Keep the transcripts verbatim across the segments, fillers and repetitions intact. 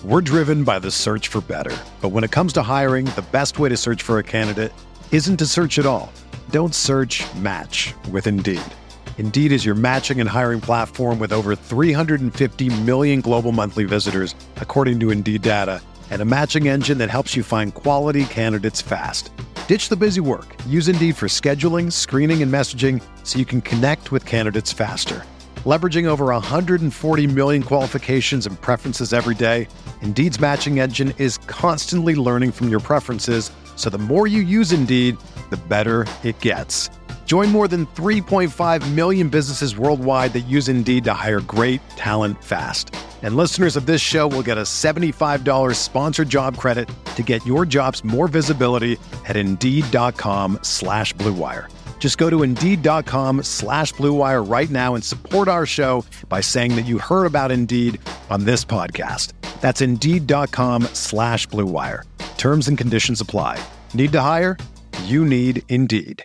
We're driven by the search for better. But when it comes to hiring, the best way to search for a candidate isn't to search at all. Don't search, match with Indeed. Indeed is your matching and hiring platform with over three hundred fifty million global monthly visitors, according to Indeed data, and a matching engine that helps you find quality candidates fast. Ditch the busy work. Use Indeed for scheduling, screening, and messaging so you can connect with candidates faster. Leveraging over one hundred forty million qualifications and preferences every day, Indeed's matching engine is constantly learning from your preferences, so the more you use Indeed, the better it gets. Join more than three point five million businesses worldwide that use Indeed to hire great talent fast. And listeners of this show will get a seventy-five dollars sponsored job credit to get your jobs more visibility at Indeed.com slash Blue Wire. Just go to Indeed.com slash Blue Wire right now and support our show by saying that you heard about Indeed on this podcast. That's Indeed.com slash Blue Wire. Terms and conditions apply. Need to hire? You need Indeed.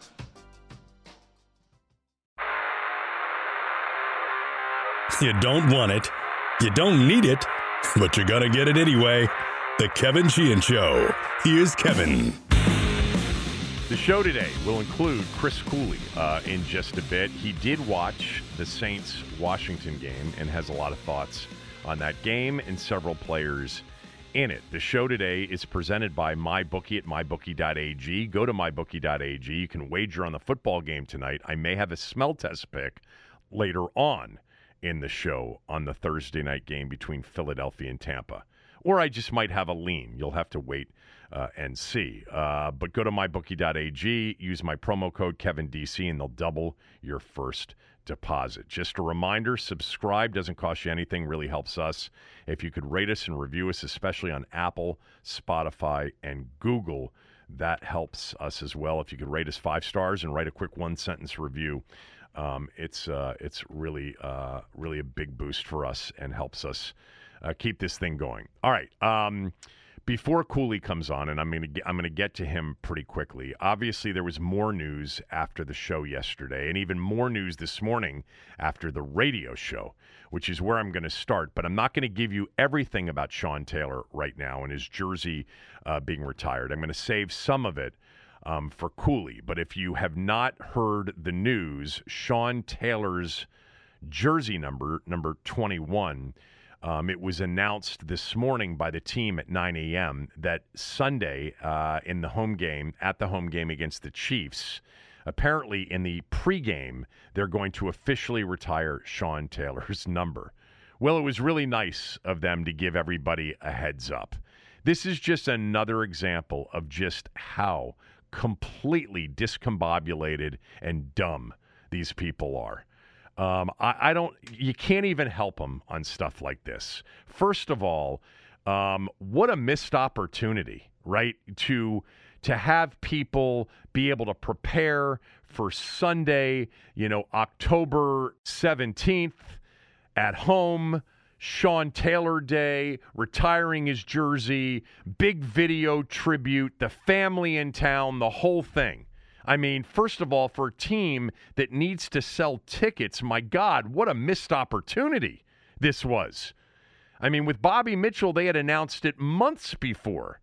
You don't want it. You don't need it. But you're going to get it anyway. The Kevin Sheehan Show. Here's Kevin. The show today will include Chris Cooley uh, in just a bit. He did watch the Saints-Washington game and has a lot of thoughts on that game and several players in it. The show today is presented by MyBookie at my bookie dot a g. Go to my bookie dot a g. You can wager on the football game tonight. I may have a smell test pick later on in the show on the Thursday night game between Philadelphia and Tampa. Or I just might have a lean. You'll have to wait uh, and see. Uh, but go to my bookie dot a g, use my promo code Kevin D C, and they'll double your first deposit. Just a reminder, subscribe. Doesn't cost you anything. Really helps us. If you could rate us and review us, especially on Apple, Spotify, and Google, that helps us as well. If you could rate us five stars and write a quick one-sentence review, um, it's uh, it's really, uh, really a big boost for us and helps us Uh, keep this thing going. All right. Um, before Cooley comes on, and I'm going to I'm going to get to him pretty quickly. Obviously, there was more news after the show yesterday, and even more news this morning after the radio show, which is where I'm going to start. But I'm not going to give you everything about Sean Taylor right now and his jersey uh, being retired. I'm going to save some of it um, for Cooley. But if you have not heard the news, Sean Taylor's jersey number, number twenty-one. Um, it was announced this morning by the team at nine a.m. that Sunday uh, in the home game, at the home game against the Chiefs, apparently in the pregame, they're going to officially retire Sean Taylor's number. Well, it was really nice of them to give everybody a heads up. This is just another example of just how completely discombobulated and dumb these people are. Um, I, I don't, you can't even help them on stuff like this. First of all, um, what a missed opportunity, right? To, to have people be able to prepare for Sunday, you know, October seventeenth at home, Sean Taylor Day, retiring his jersey, big video tribute, the family in town, the whole thing. I mean, first of all, for a team that needs to sell tickets, my God, what a missed opportunity this was. I mean, with Bobby Mitchell, they had announced it months before.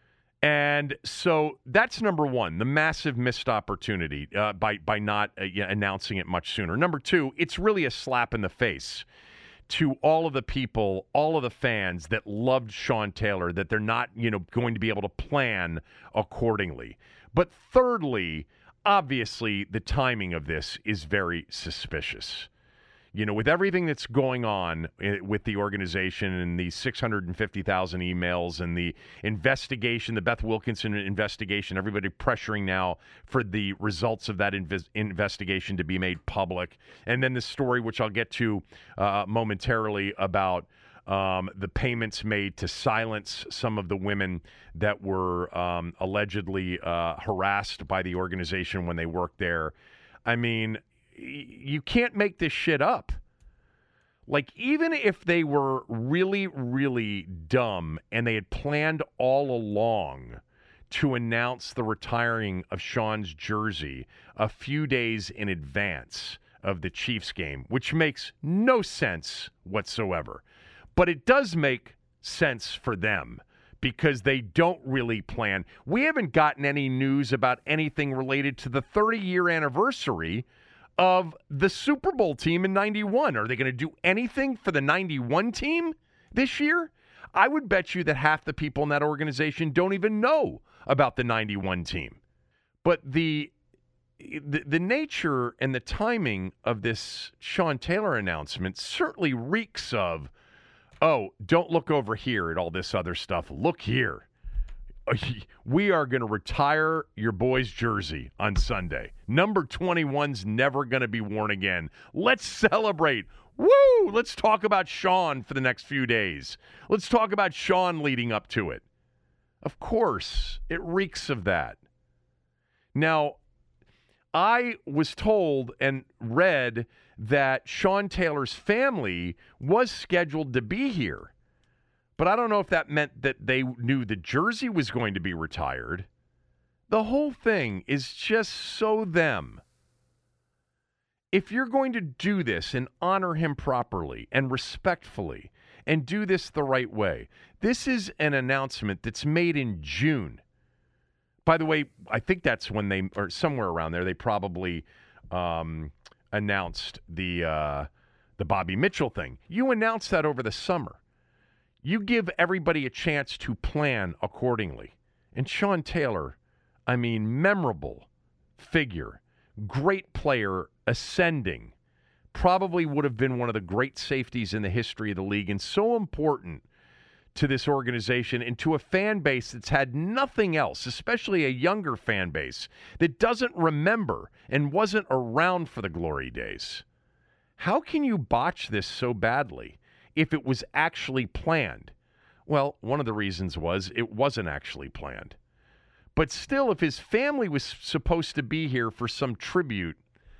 And so that's number one, the massive missed opportunity uh, by, by not uh, announcing it much sooner. Number two, it's really a slap in the face to all of the people, all of the fans that loved Sean Taylor, that they're not, you know, going to be able to plan accordingly. But thirdly, obviously, the timing of this is very suspicious. You know, with everything that's going on with the organization and the six hundred fifty thousand emails and the investigation, the Beth Wilkinson investigation, everybody pressuring now for the results of that inv- investigation to be made public. And then the story, which I'll get to uh, momentarily, about Um, the payments made to silence some of the women that were um, allegedly uh, harassed by the organization when they worked there. I mean, y- you can't make this shit up. Like, even if they were really, really dumb and they had planned all along to announce the retiring of Sean's jersey a few days in advance of the Chiefs game, which makes no sense whatsoever. But it does make sense for them because they don't really plan. We haven't gotten any news about anything related to the thirty-year anniversary of the Super Bowl team in ninety-one. Are they going to do anything for the ninety-one team this year? I would bet you that half the people in that organization don't even know about the ninety-one team. But the the, the nature and the timing of this Sean Taylor announcement certainly reeks of, oh, don't look over here at all this other stuff. Look here. We are going to retire your boy's jersey on Sunday. Number twenty-one's never going to be worn again. Let's celebrate. Woo! Let's talk about Sean for the next few days. Let's talk about Sean leading up to it. Of course, it reeks of that. Now, I was told and read that Sean Taylor's family was scheduled to be here. But I don't know if that meant that they knew the jersey was going to be retired. The whole thing is just so them. If you're going to do this and honor him properly and respectfully and do this the right way, this is an announcement that's made in June. By the way, I think that's when they, or somewhere around there, they probably um, announced the uh, the Bobby Mitchell thing. You announced that over the summer. You give everybody a chance to plan accordingly. And Sean Taylor, I mean, memorable figure, great player, ascending, probably would have been one of the great safeties in the history of the league and so important to this organization and to a fan base that's had nothing else, especially a younger fan base that doesn't remember and wasn't around for the glory days. How can you botch this so badly if it was actually planned? Well, one of the reasons was it wasn't actually planned. But still, if his family was supposed to be here for some tribute.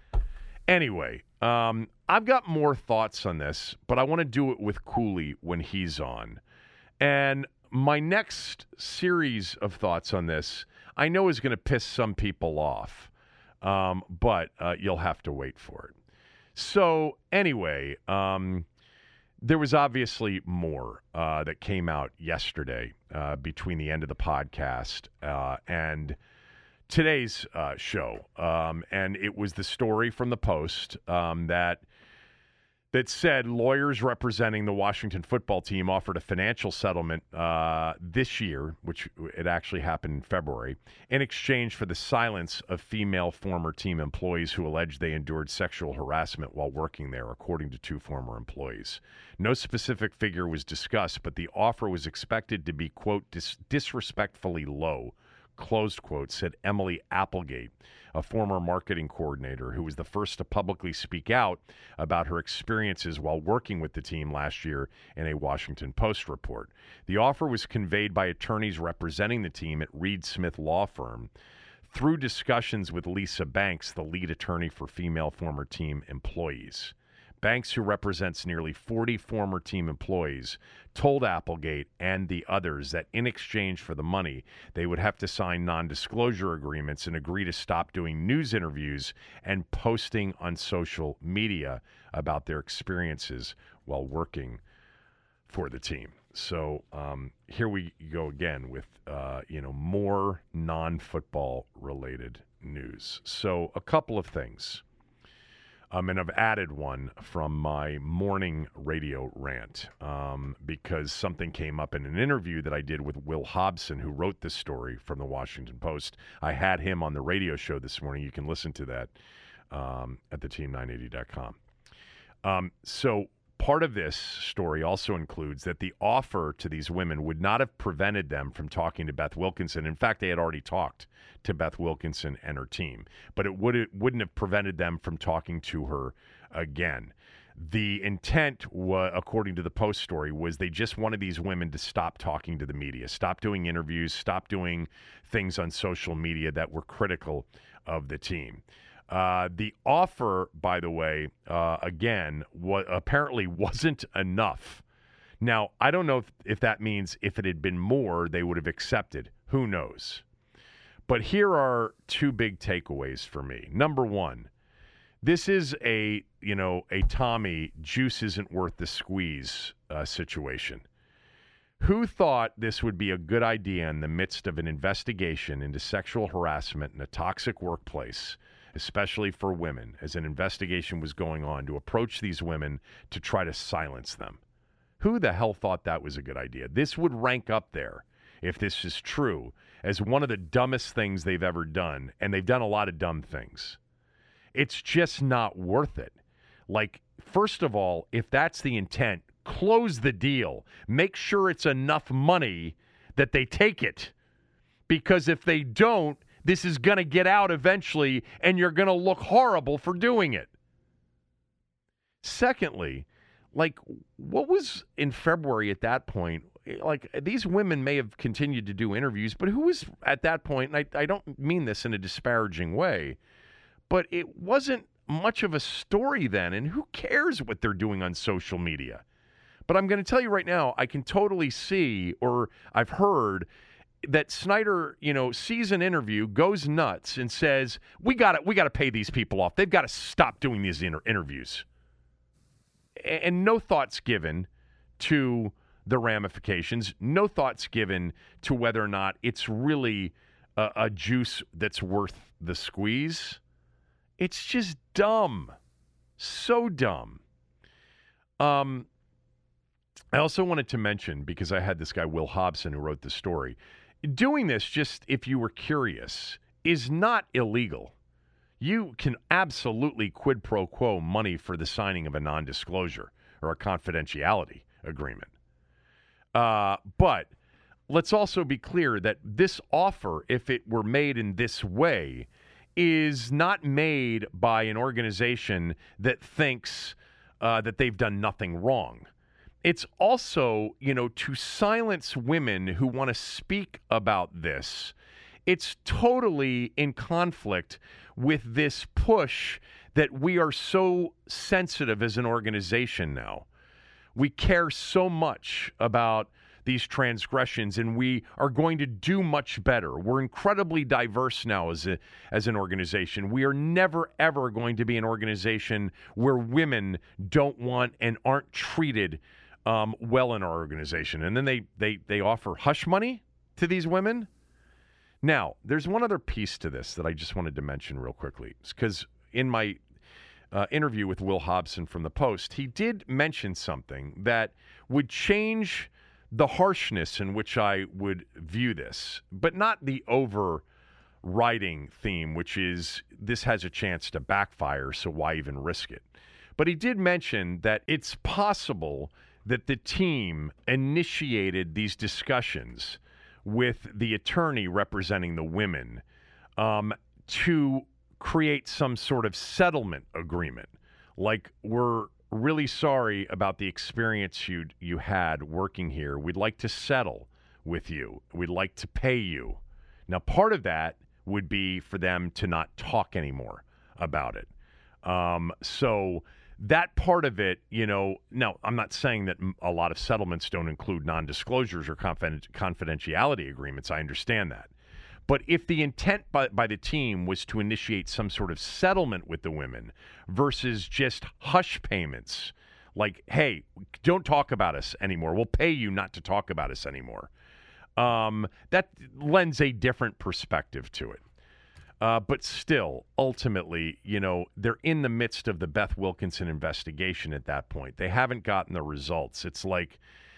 Anyway, um, I've got more thoughts on this, but I want to do it with Cooley when he's on. And my next series of thoughts on this, I know is going to piss some people off, um, but uh, you'll have to wait for it. So anyway, um, there was obviously more uh, that came out yesterday uh, between the end of the podcast uh, and today's uh, show. Um, and it was the story from the Post um, that that said lawyers representing the Washington football team offered a financial settlement uh, this year, which it actually happened in February, in exchange for the silence of female former team employees who alleged they endured sexual harassment while working there, according to two former employees. No specific figure was discussed, but the offer was expected to be, quote, dis- disrespectfully low, closed quote, said Emily Applegate, a former marketing coordinator who was the first to publicly speak out about her experiences while working with the team last year in a Washington Post report. The offer was conveyed by attorneys representing the team at Reed Smith Law Firm through discussions with Lisa Banks, the lead attorney for female former team employees. Banks, who represents nearly forty former team employees, told Applegate and the others that in exchange for the money, they would have to sign non-disclosure agreements and agree to stop doing news interviews and posting on social media about their experiences while working for the team. So um, here we go again with uh, you know more non-football related news. So a couple of things. Um, and I've added one from my morning radio rant um, because something came up in an interview that I did with Will Hobson, who wrote this story from the Washington Post. I had him on the radio show this morning. You can listen to that um, at the team nine eighty dot com. Um, so part of this story also includes that the offer to these women would not have prevented them from talking to Beth Wilkinson. In fact, they had already talked to Beth Wilkinson and her team, but it, would, it wouldn't have prevented them from talking to her again. The intent, wa- according to the Post story, was they just wanted these women to stop talking to the media, stop doing interviews, stop doing things on social media that were critical of the team. Uh, the offer, by the way, uh, again, wa- apparently wasn't enough. Now, I don't know if, if that means if it had been more, they would have accepted. Who knows? But here are two big takeaways for me. Number one, this is a, you know, a Tommy juice isn't worth the squeeze uh, situation. Who thought this would be a good idea in the midst of an investigation into sexual harassment in a toxic workplace, especially for women, as an investigation was going on, to approach these women to try to silence them? Who the hell thought that was a good idea? This would rank up there, if this is true, as one of the dumbest things they've ever done, and they've done a lot of dumb things. It's just not worth it. Like, first of all, if that's the intent, close the deal. Make sure it's enough money that they take it. Because if they don't, this is going to get out eventually, and you're going to look horrible for doing it. Secondly, like, what was in February at that point? Like, these women may have continued to do interviews, but who was at that point, and I, I don't mean this in a disparaging way, but it wasn't much of a story then, and who cares what they're doing on social media? But I'm going to tell you right now, I can totally see, or I've heard, that Snyder, you know, sees an interview, goes nuts, and says, we got to we got to pay these people off. They've got to stop doing these inter- interviews. And no thoughts given to the ramifications, no thoughts given to whether or not it's really a, a juice that's worth the squeeze. It's just dumb. So dumb. Um, I also wanted to mention, because I had this guy, Will Hobson, who wrote the story, doing this, just if you were curious, is not illegal. You can absolutely quid pro quo money for the signing of a non-disclosure or a confidentiality agreement. Uh, but let's also be clear that this offer, if it were made in this way, is not made by an organization that thinks uh, that they've done nothing wrong. It's also, you know, to silence women who want to speak about this. It's totally in conflict with this push that we are so sensitive as an organization now. We care so much about these transgressions, and we are going to do much better. We're incredibly diverse now as a, as an organization. We are never, ever going to be an organization where women don't want and aren't treated um, well in our organization. And then they, they, they offer hush money to these women. Now, there's one other piece to this that I just wanted to mention real quickly, because in my uh, interview with Will Hobson from the Post, he did mention something that would change the harshness in which I would view this, but not the overriding theme, which is this has a chance to backfire, so why even risk it? But he did mention that it's possible that the team initiated these discussions with the attorney representing the women um, to create some sort of settlement agreement. Like, we're really sorry about the experience you you had working here. We'd like to settle with you. We'd like to pay you. Now, part of that would be for them to not talk anymore about it. Um, so that part of it, you know, now I'm not saying that a lot of settlements don't include non-disclosures or confident, confidentiality agreements. I understand that. But if the intent by, by the team was to initiate some sort of settlement with the women versus just hush payments, like, hey, don't talk about us anymore. We'll pay you not to talk about us anymore. Um, that lends a different perspective to it. Uh, but still, ultimately, you know, they're in the midst of the Beth Wilkinson investigation at that point. They haven't gotten the results. It's like,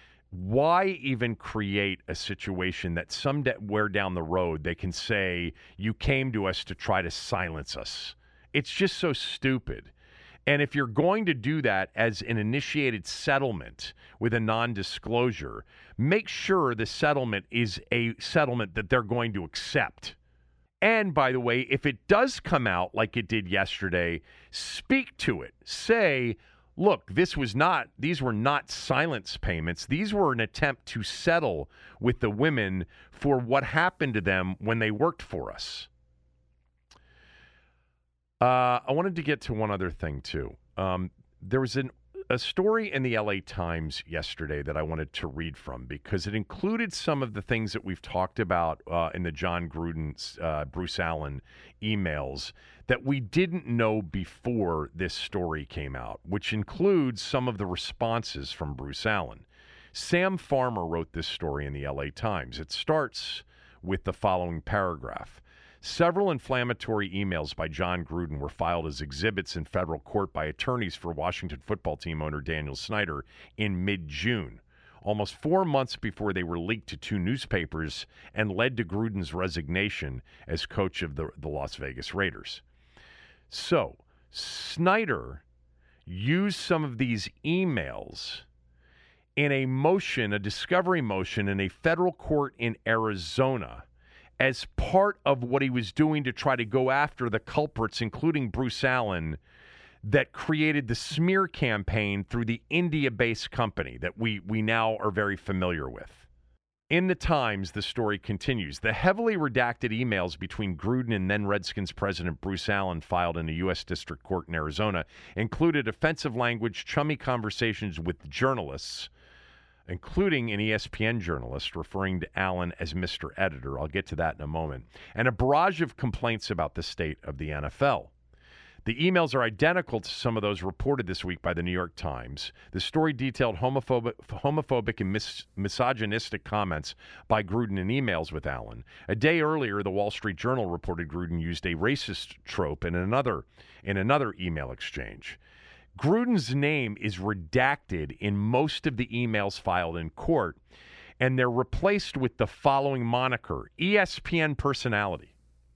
why even create a situation that somewhere down the road they can say, you came to us to try to silence us? It's just so stupid. And if you're going to do that as an initiated settlement with a non-disclosure, make sure the settlement is a settlement that they're going to accept. And by the way, if it does come out like it did yesterday, speak to it. Say, look, this was not, these were not silence payments. These were an attempt to settle with the women for what happened to them when they worked for us. Uh, I wanted to get to one other thing, too. Um, there was an, a story in the L A Times yesterday that I wanted to read from because it included some of the things that we've talked about uh, in the John Gruden, uh, Bruce Allen emails that we didn't know before this story came out, which includes some of the responses from Bruce Allen. Sam Farmer wrote this story in the L A Times. It starts with the following paragraph. Several inflammatory emails by John Gruden were filed as exhibits in federal court by attorneys for Washington football team owner Daniel Snyder in mid-June, almost four months before they were leaked to two newspapers and led to Gruden's resignation as coach of the, the Las Vegas Raiders. So, Snyder used some of these emails in a motion, a discovery motion in a federal court in Arizona as part of what he was doing to try to go after the culprits, including Bruce Allen, that created the smear campaign through the India-based company that we, we now are very familiar with. In the Times, the story continues. The heavily redacted emails between Gruden and then Redskins president Bruce Allen filed in a U S district court in Arizona included offensive language, chummy conversations with journalists, including an E S P N journalist referring to Allen as Mister Editor. I'll get to that in a moment. And a barrage of complaints about the state of the N F L. The emails are identical to some of those reported this week by the New York Times. The story detailed homophobic, homophobic and mis- misogynistic comments by Gruden in emails with Allen. A day earlier, the Wall Street Journal reported Gruden used a racist trope in another, in another email exchange. Gruden's name is redacted in most of the emails filed in court, and they're replaced with the following moniker, E S P N personality.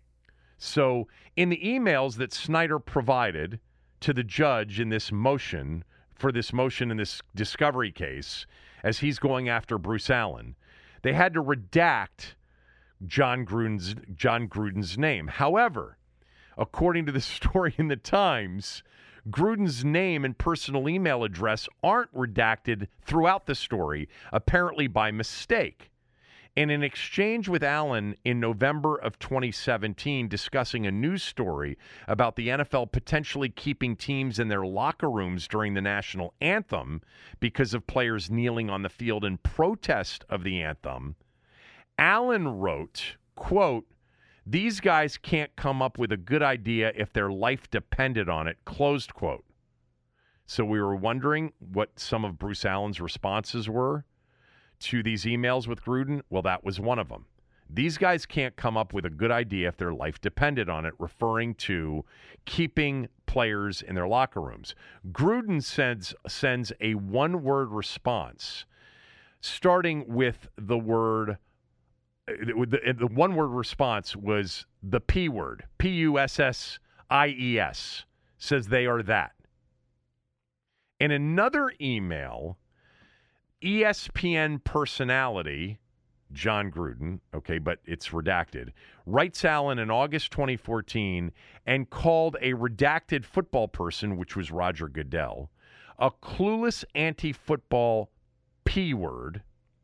So in the emails that Snyder provided to the judge in this motion, for this motion in this discovery case, as he's going after Bruce Allen, they had to redact John Gruden's, John Gruden's name. However, according to the story in the Times, Gruden's name and personal email address aren't redacted throughout the story, apparently by mistake. In an exchange with Allen in November of twenty seventeen discussing a news story about the N F L potentially keeping teams in their locker rooms during the national anthem because of players kneeling on the field in protest of the anthem, Allen wrote, quote, "These guys can't come up with a good idea if their life depended on it," closed quote. So we were wondering what some of Bruce Allen's responses were to these emails with Gruden. Well, that was one of them. These guys can't come up with a good idea if their life depended on it, referring to keeping players in their locker rooms. Gruden sends, sends a one-word response, starting with the word, the, the one-word response was the P word, P U S S I E S, says they are that. In another email, E S P N personality, John Gruden, okay, but it's redacted, writes Allen in August twenty fourteen and called a redacted football person, which was Roger Goodell, a clueless anti-football P word.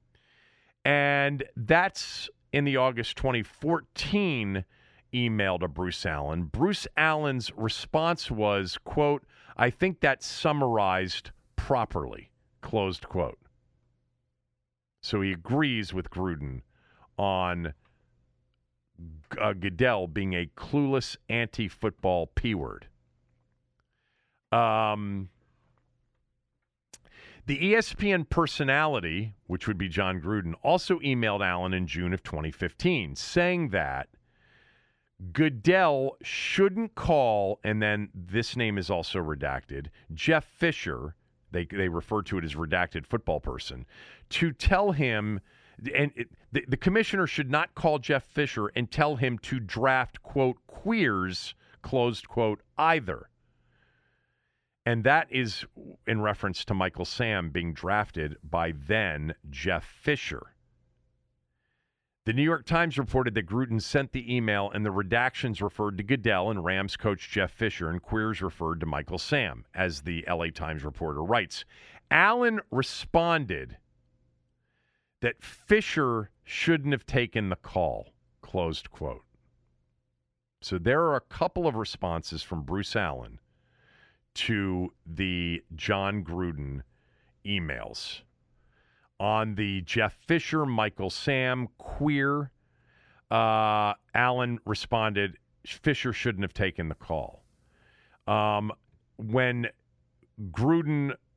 And that's in the August twenty fourteen email to Bruce Allen. Bruce Allen's response was, quote, "I think that's summarized properly," closed quote. So he agrees with Gruden on uh, Goodell being a clueless anti-football P word. Um, the E S P N personality, which would be John Gruden, also emailed Allen in June of twenty fifteen, saying that Goodell shouldn't call, and then this name is also redacted, Jeff Fisher, They they refer to it as redacted football person, to tell him, and it, the, the commissioner should not call Jeff Fisher and tell him to draft, quote, queers, closed quote, either. And that is in reference to Michael Sam being drafted by then Jeff Fisher. The New York Times reported that Gruden sent the email and the redactions referred to Goodell and Rams coach Jeff Fisher, and queers referred to Michael Sam, as the L A Times reporter writes. Allen responded that Fisher shouldn't have taken the call, closed quote. So there are a couple of responses from Bruce Allen to the John Gruden emails. On the Jeff Fisher, Michael Sam, queer, uh, Allen responded, Fisher shouldn't have taken the call. Um, when Gruden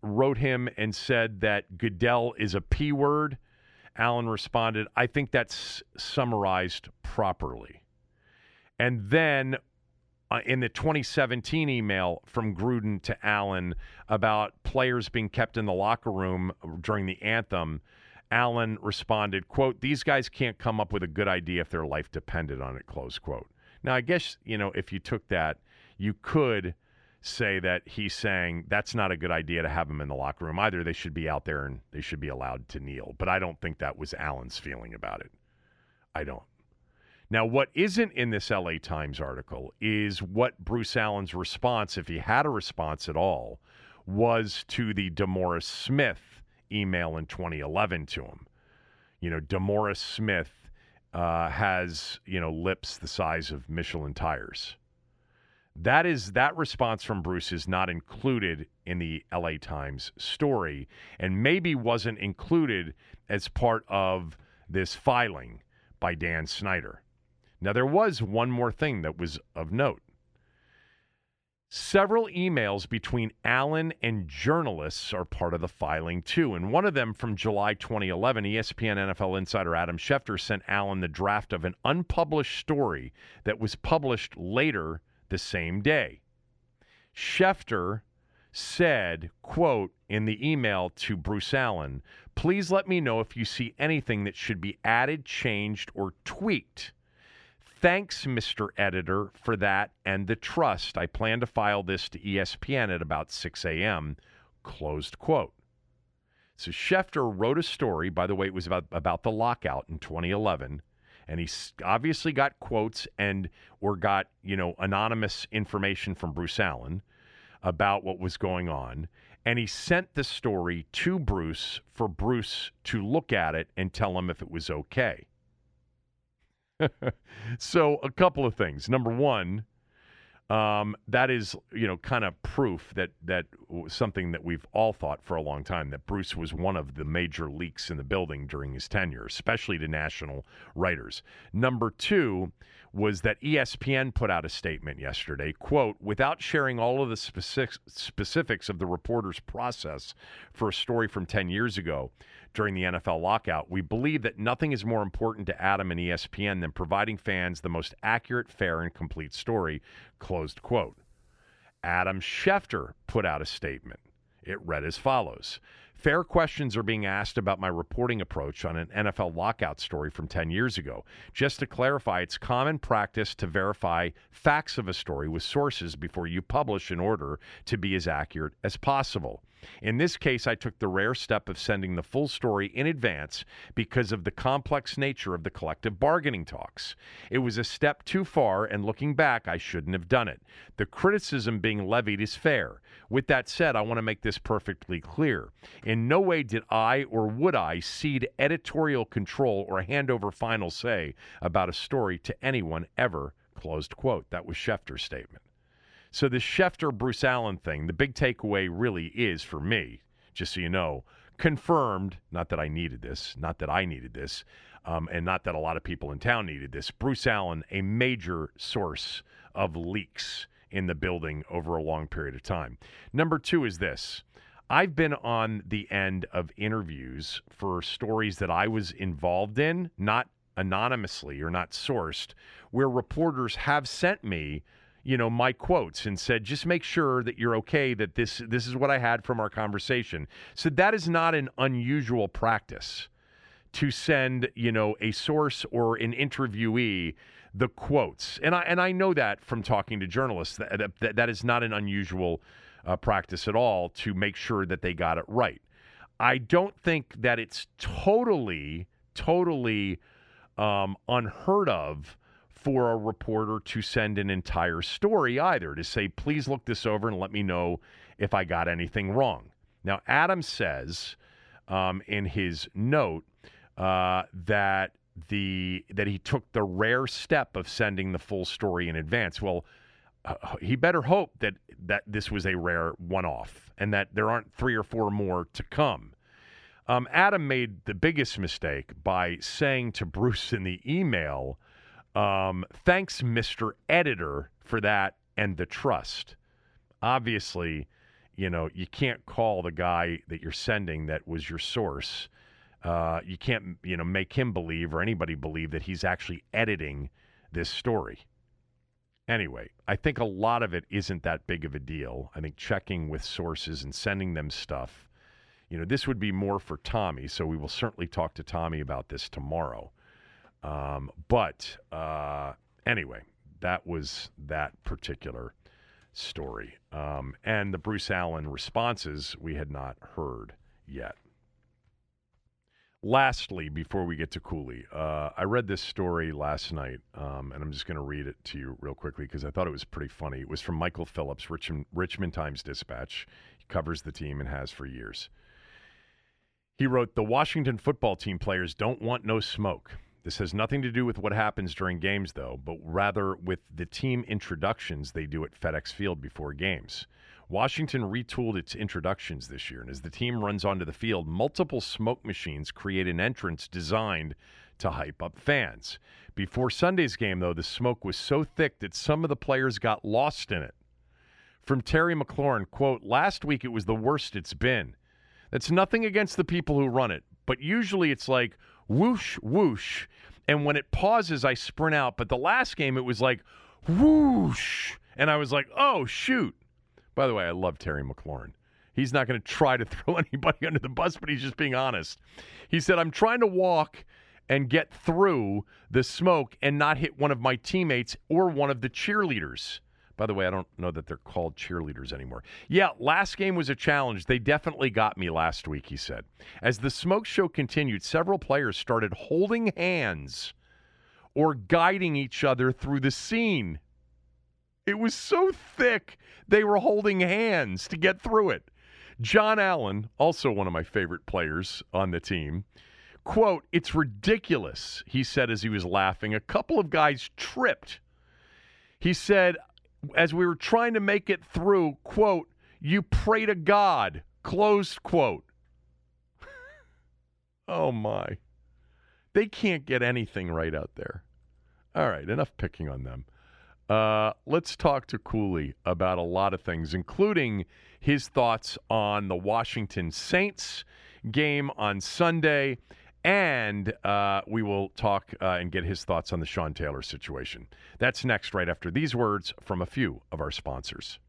wrote him and said that Goodell is a P word. Allen responded, I think that's summarized properly. And then uh, in the twenty seventeen email from Gruden to Allen about players being kept in the locker room during the anthem, Allen responded, quote, these guys can't come up with a good idea if their life depended on it, close quote. Now, I guess, you know, if you took that, you could say that he's saying that's not a good idea to have them in the locker room either. They should be out there and they should be allowed to kneel. But I don't think that was Allen's feeling about it. I don't. Now, what isn't in this L A Times article is what Bruce Allen's response, if he had a response at all, was to the DeMaurice Smith email in twenty eleven to him. You know, DeMaurice Smith uh, has, you know, lips the size of Michelin tires. That is that response from Bruce is not included in the L A Times story and maybe wasn't included as part of this filing by Dan Snyder. Now, there was one more thing that was of note. Several emails between Allen and journalists are part of the filing, too. And one of them from July twenty eleven, E S P N N F L insider Adam Schefter sent Allen the draft of an unpublished story that was published later the same day. Schefter said, quote, in the email to Bruce Allen, please let me know if you see anything that should be added, changed, or tweaked. Thanks, Mister Editor, for that and the trust. I plan to file this to E S P N at about six a.m., closed quote. So Schefter wrote a story, by the way, it was about, about the lockout in twenty eleven, and he obviously got quotes and or got, you know, anonymous information from Bruce Allen about what was going on, and he sent the story to Bruce for Bruce to look at it and tell him if it was okay. So a couple of things. Number one, um, that is, you know, kind of proof that that something that we've all thought for a long time, that Bruce was one of the major leaks in the building during his tenure, especially to national writers. Number two was that E S P N put out a statement yesterday, quote, without sharing all of the specifics, specifics of the reporter's process for a story from ten years ago during the N F L lockout, we believe that nothing is more important to Adam and E S P N than providing fans the most accurate, fair, and complete story, closed quote. Adam Schefter put out a statement. It read as follows. Fair questions are being asked about my reporting approach on an N F L lockout story from ten years ago. Just to clarify, it's common practice to verify facts of a story with sources before you publish in order to be as accurate as possible. In this case, I took the rare step of sending the full story in advance because of the complex nature of the collective bargaining talks. It was a step too far, and looking back, I shouldn't have done it. The criticism being levied is fair. With that said, I want to make this perfectly clear. In no way did I or would I cede editorial control or hand over final say about a story to anyone ever, closed quote. That was Schefter's statement. So the Schefter-Bruce Allen thing, the big takeaway really is, for me, just so you know, confirmed, not that I needed this, not that I needed this, um, and not that a lot of people in town needed this, Bruce Allen, a major source of leaks in the building over a long period of time. Number two is this. I've been on the end of interviews for stories that I was involved in, not anonymously or not sourced, where reporters have sent me, you know, my quotes and said, just make sure that you're okay, that this this is what I had from our conversation. So that is not an unusual practice to send, you know, a source or an interviewee the quotes. And I and I know that from talking to journalists, that that, that is not an unusual uh, practice at all to make sure that they got it right. I don't think that it's totally, totally um, unheard of for a reporter to send an entire story either, to say, please look this over and let me know if I got anything wrong. Now, Adam says um, in his note uh, that the that he took the rare step of sending the full story in advance. Well, uh, he better hope that, that this was a rare one-off and that there aren't three or four more to come. Um, Adam made the biggest mistake by saying to Bruce in the email, Um, thanks, Mister Editor, for that and the trust. Obviously, you know, you can't call the guy that you're sending that was your source. Uh, you can't, you know, make him believe or anybody believe that he's actually editing this story. Anyway, I think a lot of it isn't that big of a deal. I think checking with sources and sending them stuff, you know, this would be more for Tommy, so we will certainly talk to Tommy about this tomorrow. Um, but uh, anyway, that was that particular story. Um, and the Bruce Allen responses we had not heard yet. Lastly, before we get to Cooley, uh, I read this story last night, um, and I'm just going to read it to you real quickly because I thought it was pretty funny. It was from Michael Phillips, Richmond, Richmond Times-Dispatch. He covers the team and has for years. He wrote, "The Washington football team players don't want no smoke. This has nothing to do with what happens during games, though, but rather with the team introductions they do at FedEx Field before games. Washington retooled its introductions this year, and as the team runs onto the field, multiple smoke machines create an entrance designed to hype up fans. Before Sunday's game, though, the smoke was so thick that some of the players got lost in it." From Terry McLaurin, quote, "Last week it was the worst it's been. That's nothing against the people who run it, but usually it's like whoosh, whoosh, and when it pauses, I sprint out. But the last game, it was like whoosh, and I was like, oh, shoot." By the way, I love Terry McLaurin. He's not going to try to throw anybody under the bus, but he's just being honest. He said, "I'm trying to walk and get through the smoke and not hit one of my teammates or one of the cheerleaders." By the way, I don't know that they're called cheerleaders anymore. "Yeah, last game was a challenge. They definitely got me last week," he said. As the smoke show continued, several players started holding hands or guiding each other through the scene. It was so thick, they were holding hands to get through it. John Allen, also one of my favorite players on the team, quote, "It's ridiculous," he said as he was laughing. "A couple of guys tripped." He said, as we were trying to make it through, quote, "You pray to God," close quote. Oh, my. They can't get anything right out there. All right, enough picking on them. Uh, let's talk to Cooley about a lot of things, including his thoughts on the Washington Saints game on Sunday, and uh, we will talk uh, and get his thoughts on the Sean Taylor situation. That's next, right after these words from a few of our sponsors.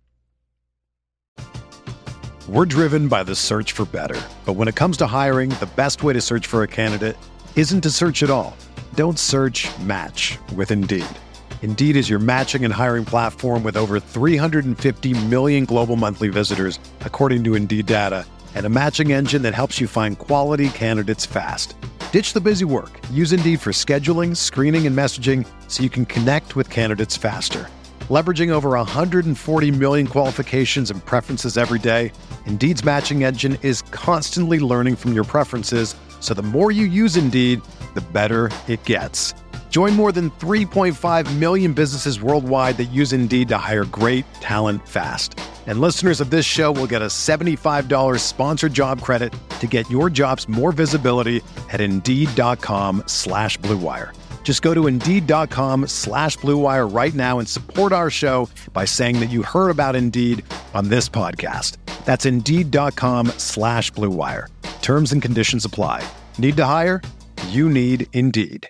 We're driven by the search for better. But when it comes to hiring, the best way to search for a candidate isn't to search at all. Don't search, match with Indeed. Indeed is your matching and hiring platform with over three hundred fifty million global monthly visitors, according to Indeed data, and a matching engine that helps you find quality candidates fast. Ditch the busy work. Use Indeed for scheduling, screening, and messaging so you can connect with candidates faster. Leveraging over one hundred forty million qualifications and preferences every day, Indeed's matching engine is constantly learning from your preferences, so the more you use Indeed, the better it gets. Join more than three point five million businesses worldwide that use Indeed to hire great talent fast. And listeners of this show will get a seventy-five dollars sponsored job credit to get your jobs more visibility at Indeed.com slash Blue Wire. Just go to Indeed.com slash Blue Wire right now and support our show by saying that you heard about Indeed on this podcast. That's Indeed.com slash Blue Wire. Terms and conditions apply. Need to hire? You need Indeed.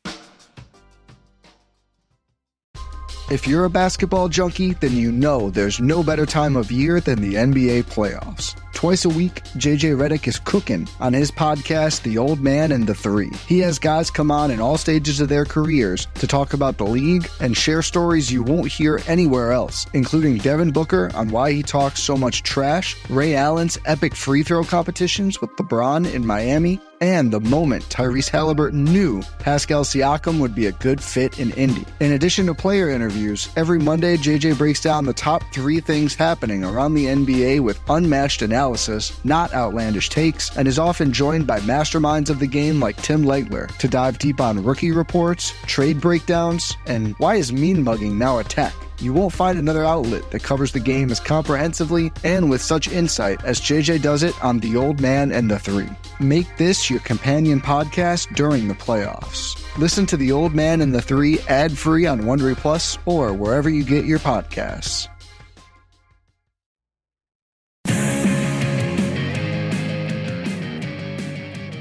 If you're a basketball junkie, then you know there's no better time of year than the N B A playoffs. Twice a week, J J Redick is cooking on his podcast, The Old Man and the Three. He has guys come on in all stages of their careers to talk about the league and share stories you won't hear anywhere else, including Devin Booker on why he talks so much trash, Ray Allen's epic free throw competitions with LeBron in Miami, and the moment Tyrese Halliburton knew Pascal Siakam would be a good fit in Indy. In addition to player interviews, every Monday J J breaks down the top three things happening around the N B A with unmatched analysis, not outlandish takes, and is often joined by masterminds of the game like Tim Legler to dive deep on rookie reports, trade breakdowns, and why is mean mugging now a tech? You won't find another outlet that covers the game as comprehensively and with such insight as J J does it on The Old Man and the Three. Make this your companion podcast during the playoffs. Listen to The Old Man and the Three ad-free on Wondery Plus or wherever you get your podcasts.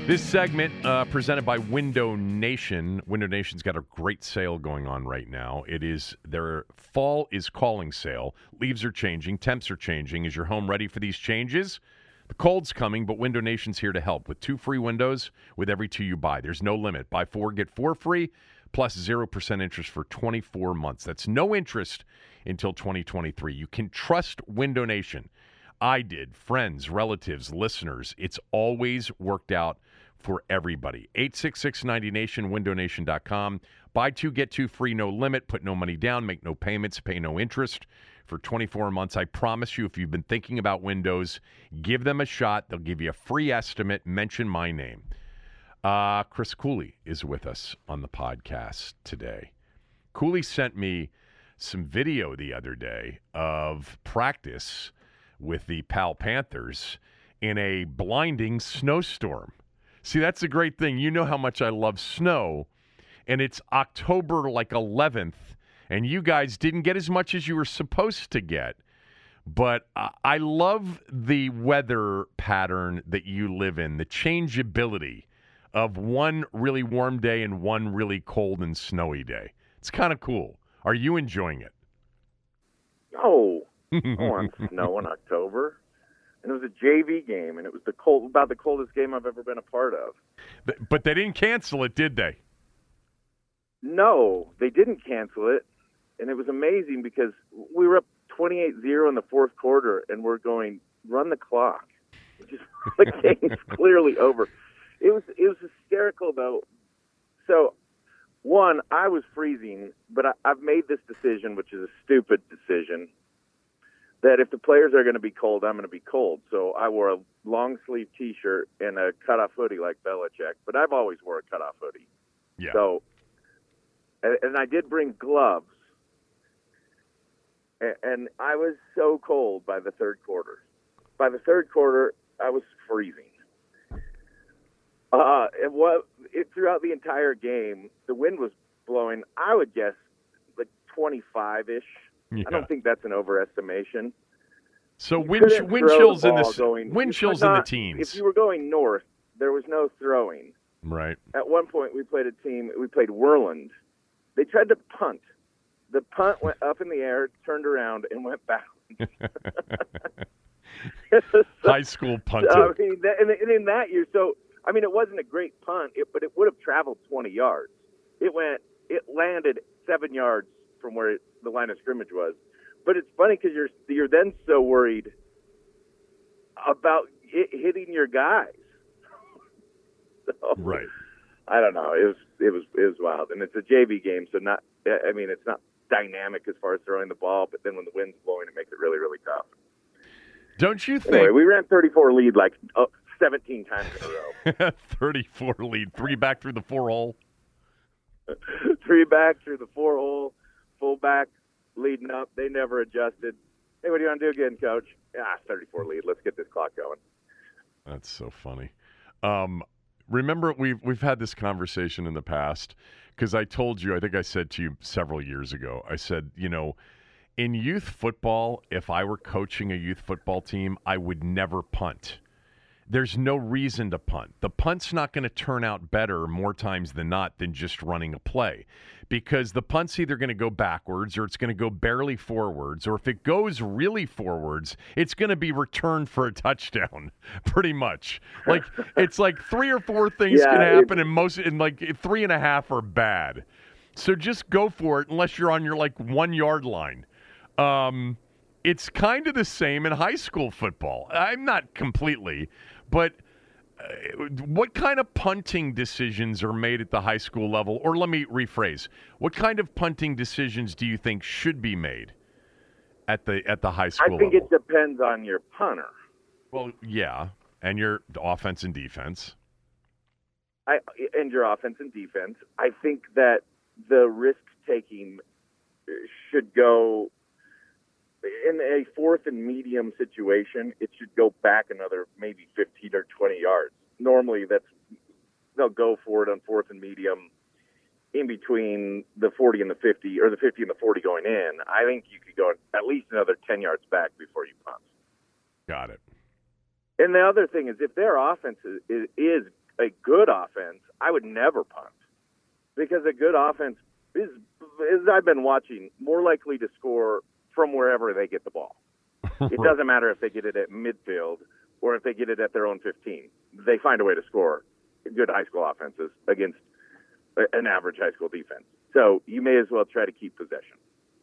This segment uh, presented by Window Nation. Window Nation's got a great sale going on right now. It is their fall is calling sale. Leaves are changing. Temps are changing. Is your home ready for these changes? The cold's coming, but Window Nation's here to help with two free windows with every two you buy. There's no limit. Buy four, get four free, plus zero percent interest for twenty-four months. That's no interest until twenty twenty-three. You can trust Window Nation. I did. Friends, relatives, listeners. It's always worked out for everybody. eight six six ninety nation, window nation dot com. Buy two, get two free, no limit. Put no money down, make no payments, pay no interest for twenty-four months. I promise you, if you've been thinking about windows, give them a shot. They'll give you a free estimate. Mention my name. Uh, Chris Cooley is with us on the podcast today. Cooley sent me some video the other day of practice with the Pal Panthers in a blinding snowstorm. See, that's a great thing. You know how much I love snow, and it's October like eleventh, and you guys didn't get as much as you were supposed to get. But uh, I love the weather pattern that you live in, the changeability of one really warm day and one really cold and snowy day. It's kind of cool. Are you enjoying it? No. I don't want snow in October. And it was a J V game, and it was the cold, about the coldest game I've ever been a part of. But, but they didn't cancel it, did they? No, they didn't cancel it. And it was amazing because we were up twenty-eight zero in the fourth quarter, and we're going, run the clock. Just, the game's clearly over. It was it was hysterical, though. So, one, I was freezing, but I, I've made this decision, which is a stupid decision, that if the players are going to be cold, I'm going to be cold. So I wore a long-sleeve T-shirt and a cutoff hoodie like Belichick, but I've always wore a cutoff hoodie. Yeah. So, and, and I did bring gloves, and, and I was so cold by the third quarter. By the third quarter, I was freezing. Uh, and what it, throughout the entire game, the wind was blowing, I would guess, like twenty-five-ish. Yeah. I don't think that's an overestimation. So You wind, couldn't wind throw chills the in the ball s- going- wind you chills could in the not- teens. If you were going north, there was no throwing. Right. At one point, we played a team. We played Whirland. They tried to punt. The punt went up in the air, turned around, and went back. so, High school punting. I mean, that, and, and in that year, so I mean, it wasn't a great punt, it, but it would have traveled twenty yards. It went. It landed seven yards from where it, the line of scrimmage was. But it's funny because you're you're then so worried about it hitting your guys. so, Right. I don't know. It was it was it was wild, and it's a J V game, so not. I mean, it's not dynamic as far as throwing the ball, but then when the wind's blowing, it makes it really really tough. Don't you think? Anyway, we ran thirty-four lead like oh, seventeen times in a row. thirty-four lead, three back through the four hole. Three back through the four hole, full back leading up. They never adjusted. Hey, what do you want to do again, Coach? Ah, thirty-four lead. Let's get this clock going. That's so funny. Um, remember, we've we've had this conversation in the past because I told you, I think I said to you several years ago, I said, you know, in youth football, if I were coaching a youth football team, I would never punt. There's no reason to punt. The punt's not going to turn out better more times than not than just running a play, because the punt's either going to go backwards or it's going to go barely forwards, or if it goes really forwards, it's going to be returned for a touchdown, pretty much. Like, it's like three or four things Yeah, can it- happen, and most, and like three and a half are bad. So just go for it unless you're on your like one yard line. Um, it's kind of the same in high school football. I'm not completely, but uh, what kind of punting decisions are made at the high school level? Or let me rephrase. What kind of punting decisions do you think should be made at the at the high school I think level? it depends on your punter. Well, yeah, and your offense and defense. I and your offense and defense. I think that the risk taking should go in a fourth and medium situation. It should go back another maybe fifteen or twenty yards. Normally, that's they'll go for it on fourth and medium, in between the forty and the fifty, or the fifty and the forty going in. I think you could go at least another ten yards back before you punt. Got it. And the other thing is, if their offense is, is a good offense, I would never punt, because a good offense is, as I've been watching, more likely to score from wherever they get the ball. It doesn't matter if they get it at midfield or if they get it at their own fifteen. They find a way to score good high school offenses against an average high school defense. So you may as well try to keep possession.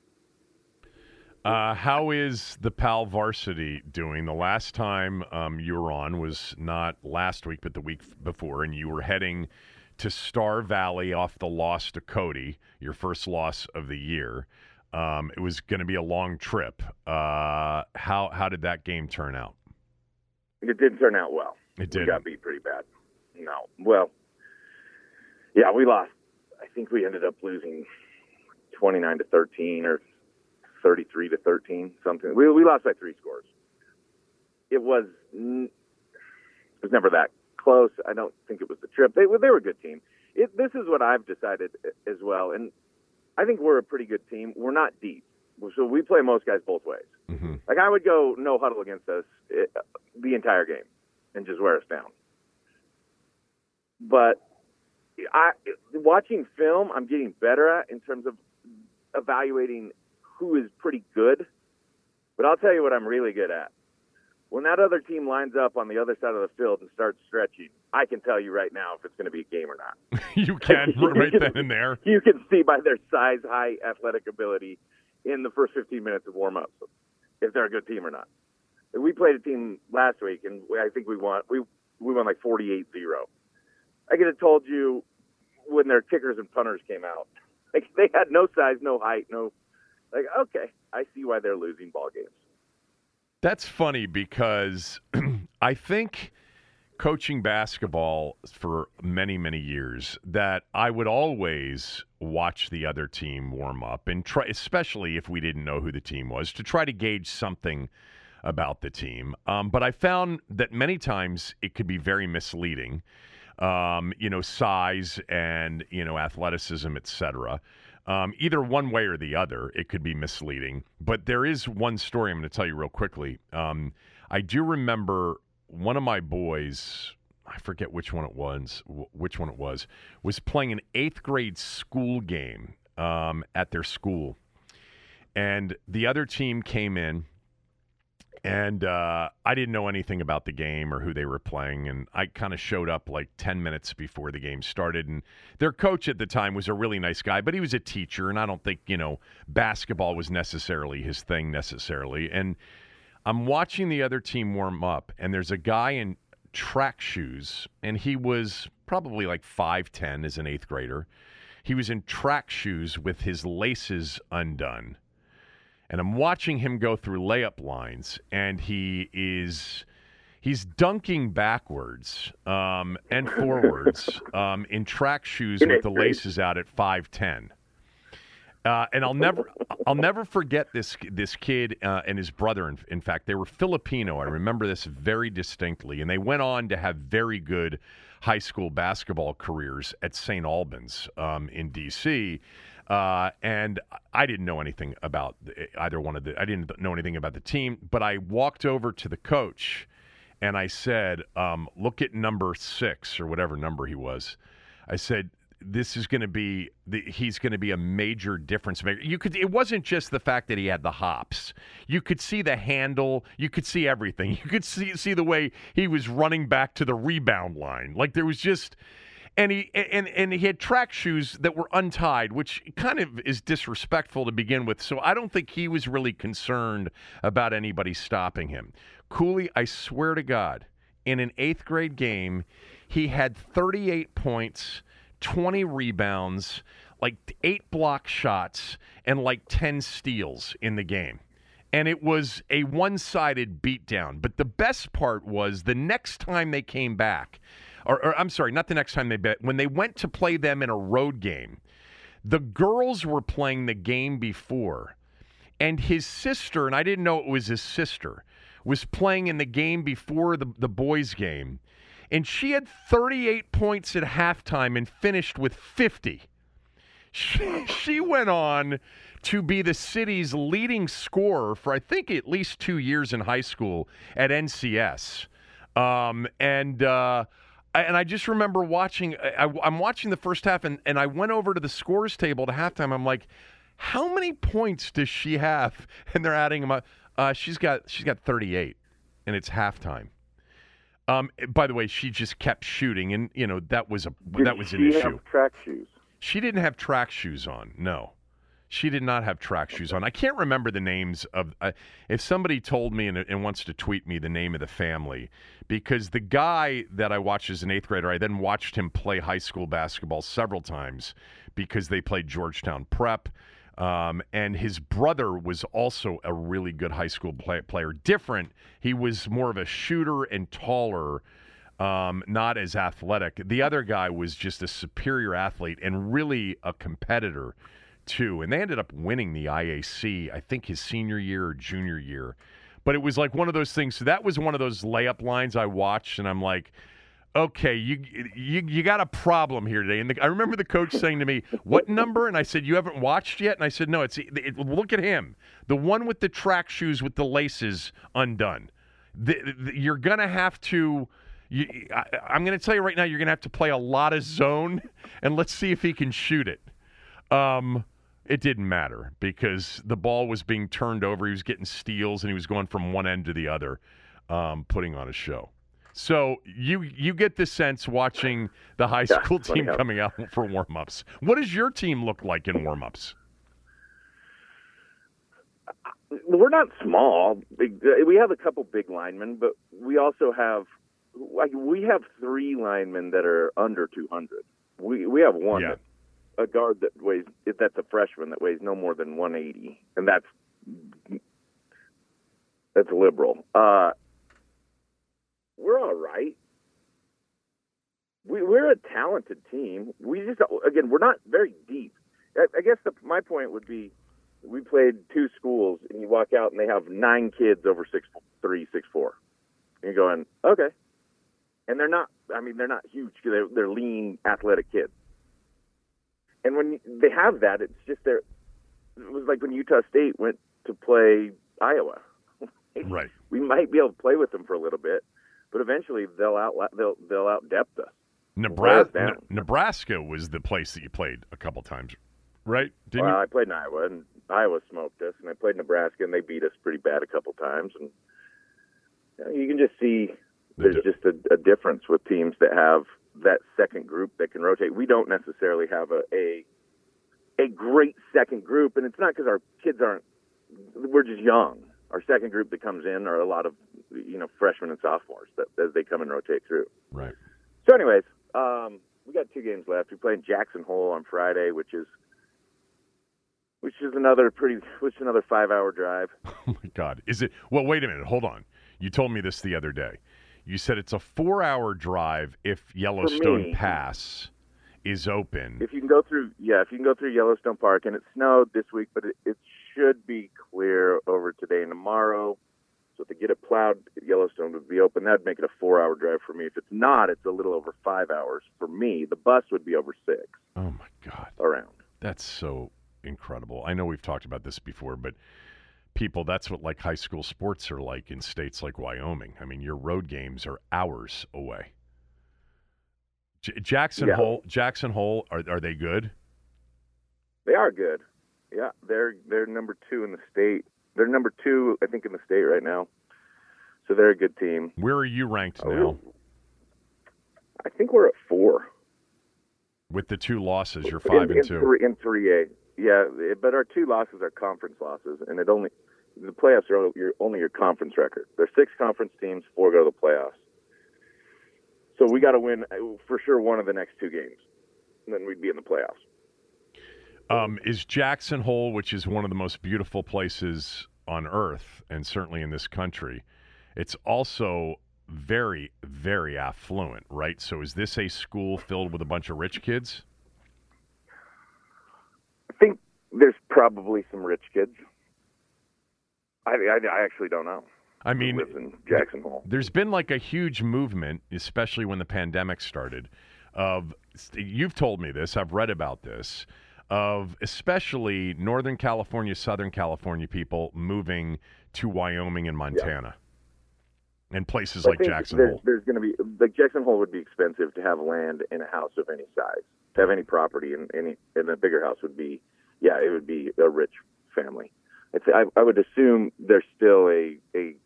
Uh, how is the Pal Varsity doing? The last time um, you were on was not last week, but the week before, and you were heading to Star Valley off the loss to Cody, your first loss of the year. Um, it was going to be a long trip. Uh, how how did that game turn out? It didn't turn out well. It did. We got beat pretty bad. No. Well, yeah, we lost. I think we ended up losing twenty-nine to thirteen or thirty-three to thirteen, something. We we lost by three scores. It was it was never that close. I don't think it was the trip. They they were a good team. It, this is what I've decided as well, and I think we're a pretty good team. We're not deep, so we play most guys both ways. Mm-hmm. Like I would go no huddle against us it, the entire game and just wear us down. But I watching film, I'm getting better at in terms of evaluating who is pretty good. But I'll tell you what I'm really good at. When that other team lines up on the other side of the field and starts stretching, I can tell you right now if it's going to be a game or not. You can right then and there. You can see by their size, height, athletic ability in the first fifteen minutes of warm-ups if they're a good team or not. We played a team last week, and I think we won. We we won like forty-eight zero. I could have told you when their kickers and punters came out. Like they had no size, no height, no. Like okay, I see why they're losing ball games. That's funny because I think coaching basketball for many, many years that I would always watch the other team warm up and try, especially if we didn't know who the team was, to try to gauge something about the team. Um, but I found that many times it could be very misleading, um, you know, size and, you know, athleticism, et cetera. Um, either one way or the other, it could be misleading. But there is one story I'm going to tell you real quickly. Um, I do remember one of my boys, I forget which one it was, which one it was, was playing an eighth grade school game um, at their school. And the other team came in, and uh, I didn't know anything about the game or who they were playing, and I kind of showed up like ten minutes before the game started, and their coach at the time was a really nice guy, but he was a teacher, and I don't think, you know, basketball was necessarily his thing necessarily. And I'm watching the other team warm up, and there's a guy in track shoes, and he was probably like five ten as an eighth grader. He was in track shoes with his laces undone. And I'm watching him go through layup lines, and he is he's dunking backwards um, and forwards um, in track shoes with the laces out at five ten. Uh, and I'll never I'll never forget this this kid uh, and his brother. In, in fact, they were Filipino. I remember this very distinctly, and they went on to have very good high school basketball careers at Saint Albans um, in D C Uh, and I didn't know anything about either one of the, I didn't know anything about the team, but I walked over to the coach and I said, um, look at number six or whatever number he was. I said, this is going to be, the, he's going to be a major difference maker. You could, it wasn't just the fact that he had the hops. You could see the handle. You could see everything. You could see, see the way he was running back to the rebound line. Like there was just, And he and, and he had track shoes that were untied, which kind of is disrespectful to begin with. So I don't think he was really concerned about anybody stopping him. Cooley, I swear to God, in an eighth grade game, he had thirty-eight points, twenty rebounds, like eight block shots, and like ten steals in the game. And it was a one-sided beatdown. But the best part was the next time they came back, Or, or I'm sorry, not the next time they bet. When they went to play them in a road game, the girls were playing the game before, and his sister, and I didn't know it was his sister, was playing in the game before the, the boys' game, and she had thirty-eight points at halftime and finished with fifty. She, she went on to be the city's leading scorer for, I think, at least two years in high school at N C S. Um, and... Uh, I, and I just remember watching. I, I'm watching the first half, and, and I went over to the scores table at halftime. I'm like, how many points does she have? And they're adding them up. Uh, she's got she's got thirty-eight, and it's halftime. Um, by the way, she just kept shooting, and you know that was a Did that was an she issue. have track shoes? She didn't have track shoes on. No, she did not have track shoes on. I can't remember the names of. Uh, if somebody told me and, and wants to tweet me the name of the family, because the guy that I watched as an eighth grader, I then watched him play high school basketball several times because they played Georgetown Prep. Um, and his brother was also a really good high school play, player. Different. He was more of a shooter and taller, um, not as athletic. The other guy was just a superior athlete and really a competitor, too. And they ended up winning the I A C, I think his senior year or junior year. But it was like one of those things. So that was one of those layup lines I watched, and I'm like, okay, you you you got a problem here today. And the, I remember the coach saying to me, what number? And I said, you haven't watched yet? And I said, no, it's it, it, look at him. The one with the track shoes with the laces undone. The, the, you're going to have to, you, I, I'm going to tell you right now, you're going to have to play a lot of zone, and let's see if he can shoot it. Um, it didn't matter because the ball was being turned over. He was getting steals, and he was going from one end to the other, um, putting on a show. So you you get the sense watching the high school yeah, team coming out for warm-ups. What does your team look like in warm-ups? We're not small. We have a couple big linemen, but we also have like we have three linemen that are under two hundred. We we have one, yeah. that, a guard that weighs that's a freshman that weighs no more than one eighty, and that's that's liberal. Uh, We're all right. We, we're a talented team. We just, again, we're not very deep. I, I guess the, my point would be we played two schools, and you walk out, and they have nine kids over six three, six four. And you're going, okay. And they're not, I mean, they're not huge. They're, they're lean, athletic kids. And when they have that, it's just their, it was like when Utah State went to play Iowa. Right. We might be able to play with them for a little bit. But eventually, they'll out they'll they'll out depth us. Nebraska, Nebraska was the place that you played a couple times, right? Didn't well, you? I played in Iowa, and Iowa smoked us, and I played Nebraska, and they beat us pretty bad a couple times. And you know, you can just see there's just a, a difference with teams that have that second group that can rotate. We don't necessarily have a a, a great second group, and it's not because our kids aren't. We're just young. Our second group that comes in are a lot of, you know, freshmen and sophomores that as they come and rotate through. Right. So, anyways, um, we got two games left. We play in Jackson Hole on Friday, which is which is another pretty, which is another five-hour drive. Oh my God! Is it? Well, wait a minute. Hold on. You told me this the other day. You said it's a four-hour drive if Yellowstone me, Pass is open. If you can go through, yeah, if you can go through Yellowstone Park, and it snowed this week, but it, it should be clear over today and tomorrow. So if they get it plowed, Yellowstone would be open. That'd make it a four-hour drive for me. If it's not, it's a little over five hours for me. The bus would be over six. Oh my God! Around. That's so incredible. I know we've talked about this before, but people, that's what like high school sports are like in states like Wyoming. I mean, your road games are hours away. J- Jackson yeah. Hole, Jackson Hole, are are they good? They are good. Yeah, they're they're number two in the state. They're number two, I think, in the state right now. So they're a good team. Where are you ranked uh, now? I think we're at four. With the two losses, you're five in, and two. In three, in three A, yeah. But our two losses are conference losses, and it only the playoffs are your, only your conference record. There's six conference teams, four go to the playoffs. So we got to win for sure one of the next two games, and then we'd be in the playoffs. Um, is Jackson Hole, which is one of the most beautiful places on earth, and certainly in this country, it's also very, very affluent, right? So is this a school filled with a bunch of rich kids? I think there's probably some rich kids. I, I, I actually don't know. I mean, lives in Jackson Hole. There's been like a huge movement, especially when the pandemic started, of, you've told me this, I've read about this, of especially Northern California, Southern California people moving to Wyoming and Montana. And places I like think Jackson there's, Hole. There's going to be like Jackson Hole would be expensive to have land in a house of any size. To have any property in any in a bigger house would be, yeah, it would be a rich family. I'd say, I, I would assume there's still a a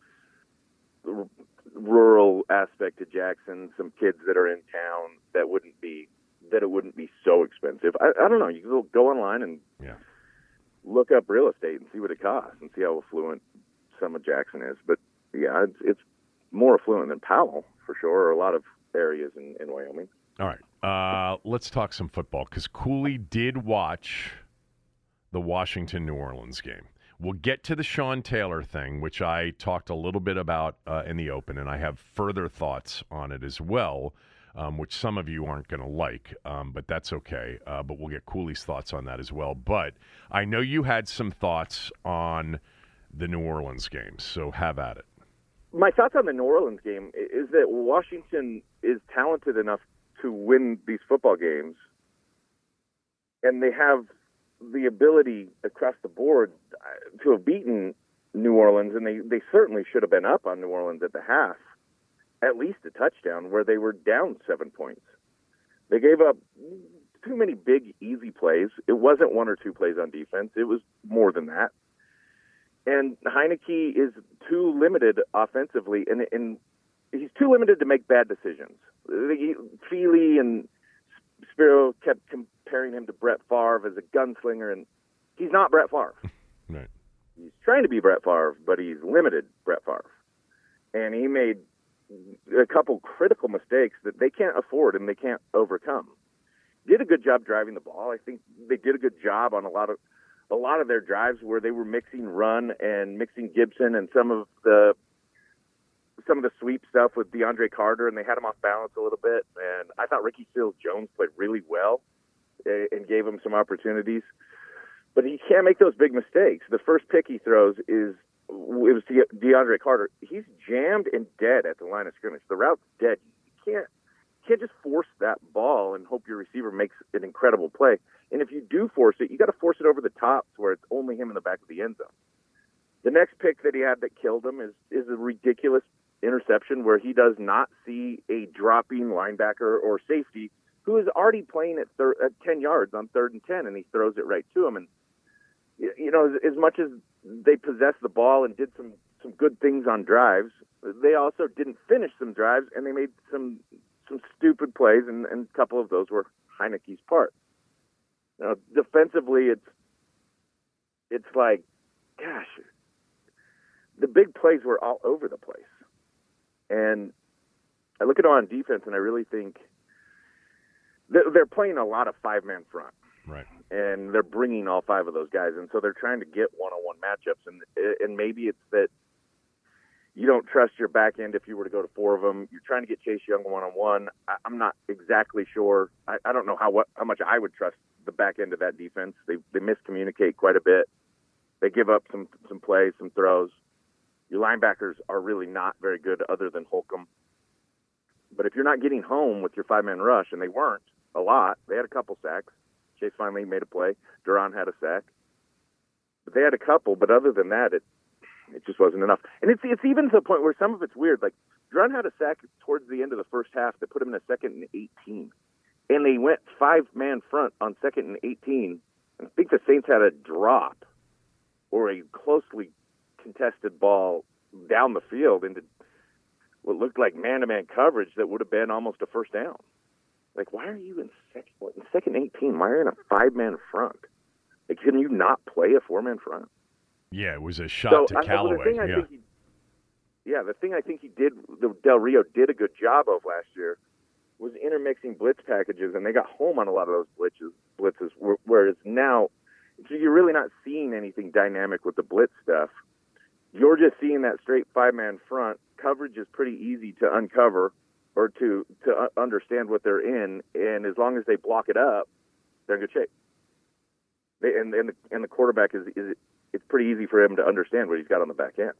r- rural aspect to Jackson. Some kids that are in town that wouldn't be that it wouldn't be so expensive. I, I don't know. You can go, go online and Yeah. look up real estate and see what it costs and see how affluent some of Jackson is. But yeah, it's, it's more affluent than Powell for sure, or a lot of areas in, in Wyoming. All right. Uh, let's talk some football because Cooley did watch the Washington-New Orleans game. We'll get to the Sean Taylor thing, which I talked a little bit about uh, in the open, and I have further thoughts on it as well, um, which some of you aren't going to like, um, but that's okay. Uh, but we'll get Cooley's thoughts on that as well. But I know you had some thoughts on the New Orleans game, so have at it. My thoughts on the New Orleans game is that Washington is talented enough to win these football games, and they have the ability across the board to have beaten New Orleans, and they, they certainly should have been up on New Orleans at the half, at least a touchdown, where they were down seven points. They gave up too many big, easy plays. It wasn't one or two plays on defense. It was more than that. And Heineke is too limited offensively, and, and he's too limited to make bad decisions. Feely and Spiro kept comparing him to Brett Favre as a gunslinger, and he's not Brett Favre. Right. He's trying to be Brett Favre, but he's limited Brett Favre. And he made a couple critical mistakes that they can't afford and they can't overcome. Did a good job driving the ball. I think they did a good job on a lot of a lot of their drives where they were mixing run and mixing Gibson and some of the some of the sweep stuff with DeAndre Carter, and they had him off balance a little bit. And I thought Ricky Seals-Jones played really well and gave him some opportunities. But he can't make those big mistakes. The first pick he throws is it was De- DeAndre Carter. He's jammed and dead at the line of scrimmage. The route's dead. You can't you can't just force that ball and hope your receiver makes an incredible play. And if you do force it, you got to force it over the top to where it's only him in the back of the end zone. The next pick that he had that killed him is is a ridiculous interception where he does not see a dropping linebacker or safety who is already playing at, thir- at ten yards on third and ten, and he throws it right to him. And you know, as, as much as they possessed the ball and did some, some good things on drives, they also didn't finish some drives, and they made some some stupid plays, and, and a couple of those were Heineke's part. Now, defensively, it's it's like, gosh, the big plays were all over the place. And I look at it on defense, and I really think they're, they're playing a lot of five-man front. Right. And they're bringing all five of those guys, and so they're trying to get one-on-one matchups. And and maybe it's that you don't trust your back end if you were to go to four of them. You're trying to get Chase Young one-on-one. I, I'm not exactly sure. I, I don't know how what how much I would trust the back end of that defense. They they miscommunicate quite a bit. They give up some some plays, some throws. Your linebackers are really not very good other than Holcomb. But if you're not getting home with your five-man rush, and they weren't a lot, they had a couple sacks. Chase finally made a play. Duran had a sack. But they had a couple, but other than that, it it just wasn't enough. And it's it's even to the point where some of it's weird. Like, Duran had a sack towards the end of the first half that put him in a second and eighteen. And they went five-man front on second and eighteen. And I think the Saints had a drop or a closely contested ball down the field into what looked like man-to-man coverage that would have been almost a first down. Like, why are you in second, what, in second eighteen? Why are you in a five-man front? Like, can you not play a four-man front? Yeah, it was a shot so, to I, Callaway. The thing I yeah. think he, yeah, the thing I think he did, the Del Rio did a good job of last year was intermixing blitz packages, and they got home on a lot of those blitzes, blitzes whereas now, so you're really not seeing anything dynamic with the blitz stuff. You're just seeing that straight five-man front. Coverage is pretty easy to uncover or to to understand what they're in, and as long as they block it up, they're in good shape. They, and and the, and the quarterback is, is it's pretty easy for him to understand what he's got on the back end.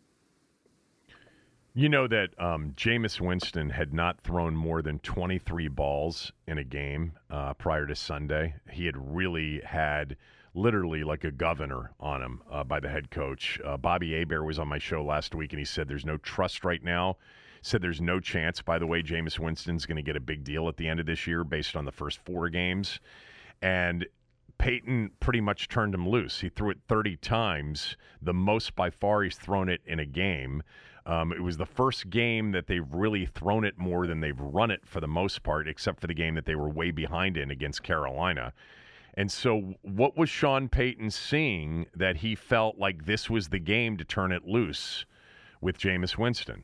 You know that um, Jameis Winston had not thrown more than twenty-three balls in a game uh, prior to Sunday. He had really had literally like a governor on him uh, by the head coach. Uh, Bobby Hebert was on my show last week, and he said there's no trust right now. Said there's no chance, by the way, Jameis Winston's going to get a big deal at the end of this year based on the first four games. And Peyton pretty much turned him loose. He threw it thirty times, the most by far he's thrown it in a game. Um, it was the first game that they've really thrown it more than they've run it for the most part, except for the game that they were way behind in against Carolina. And so what was Sean Payton seeing that he felt like this was the game to turn it loose with Jameis Winston?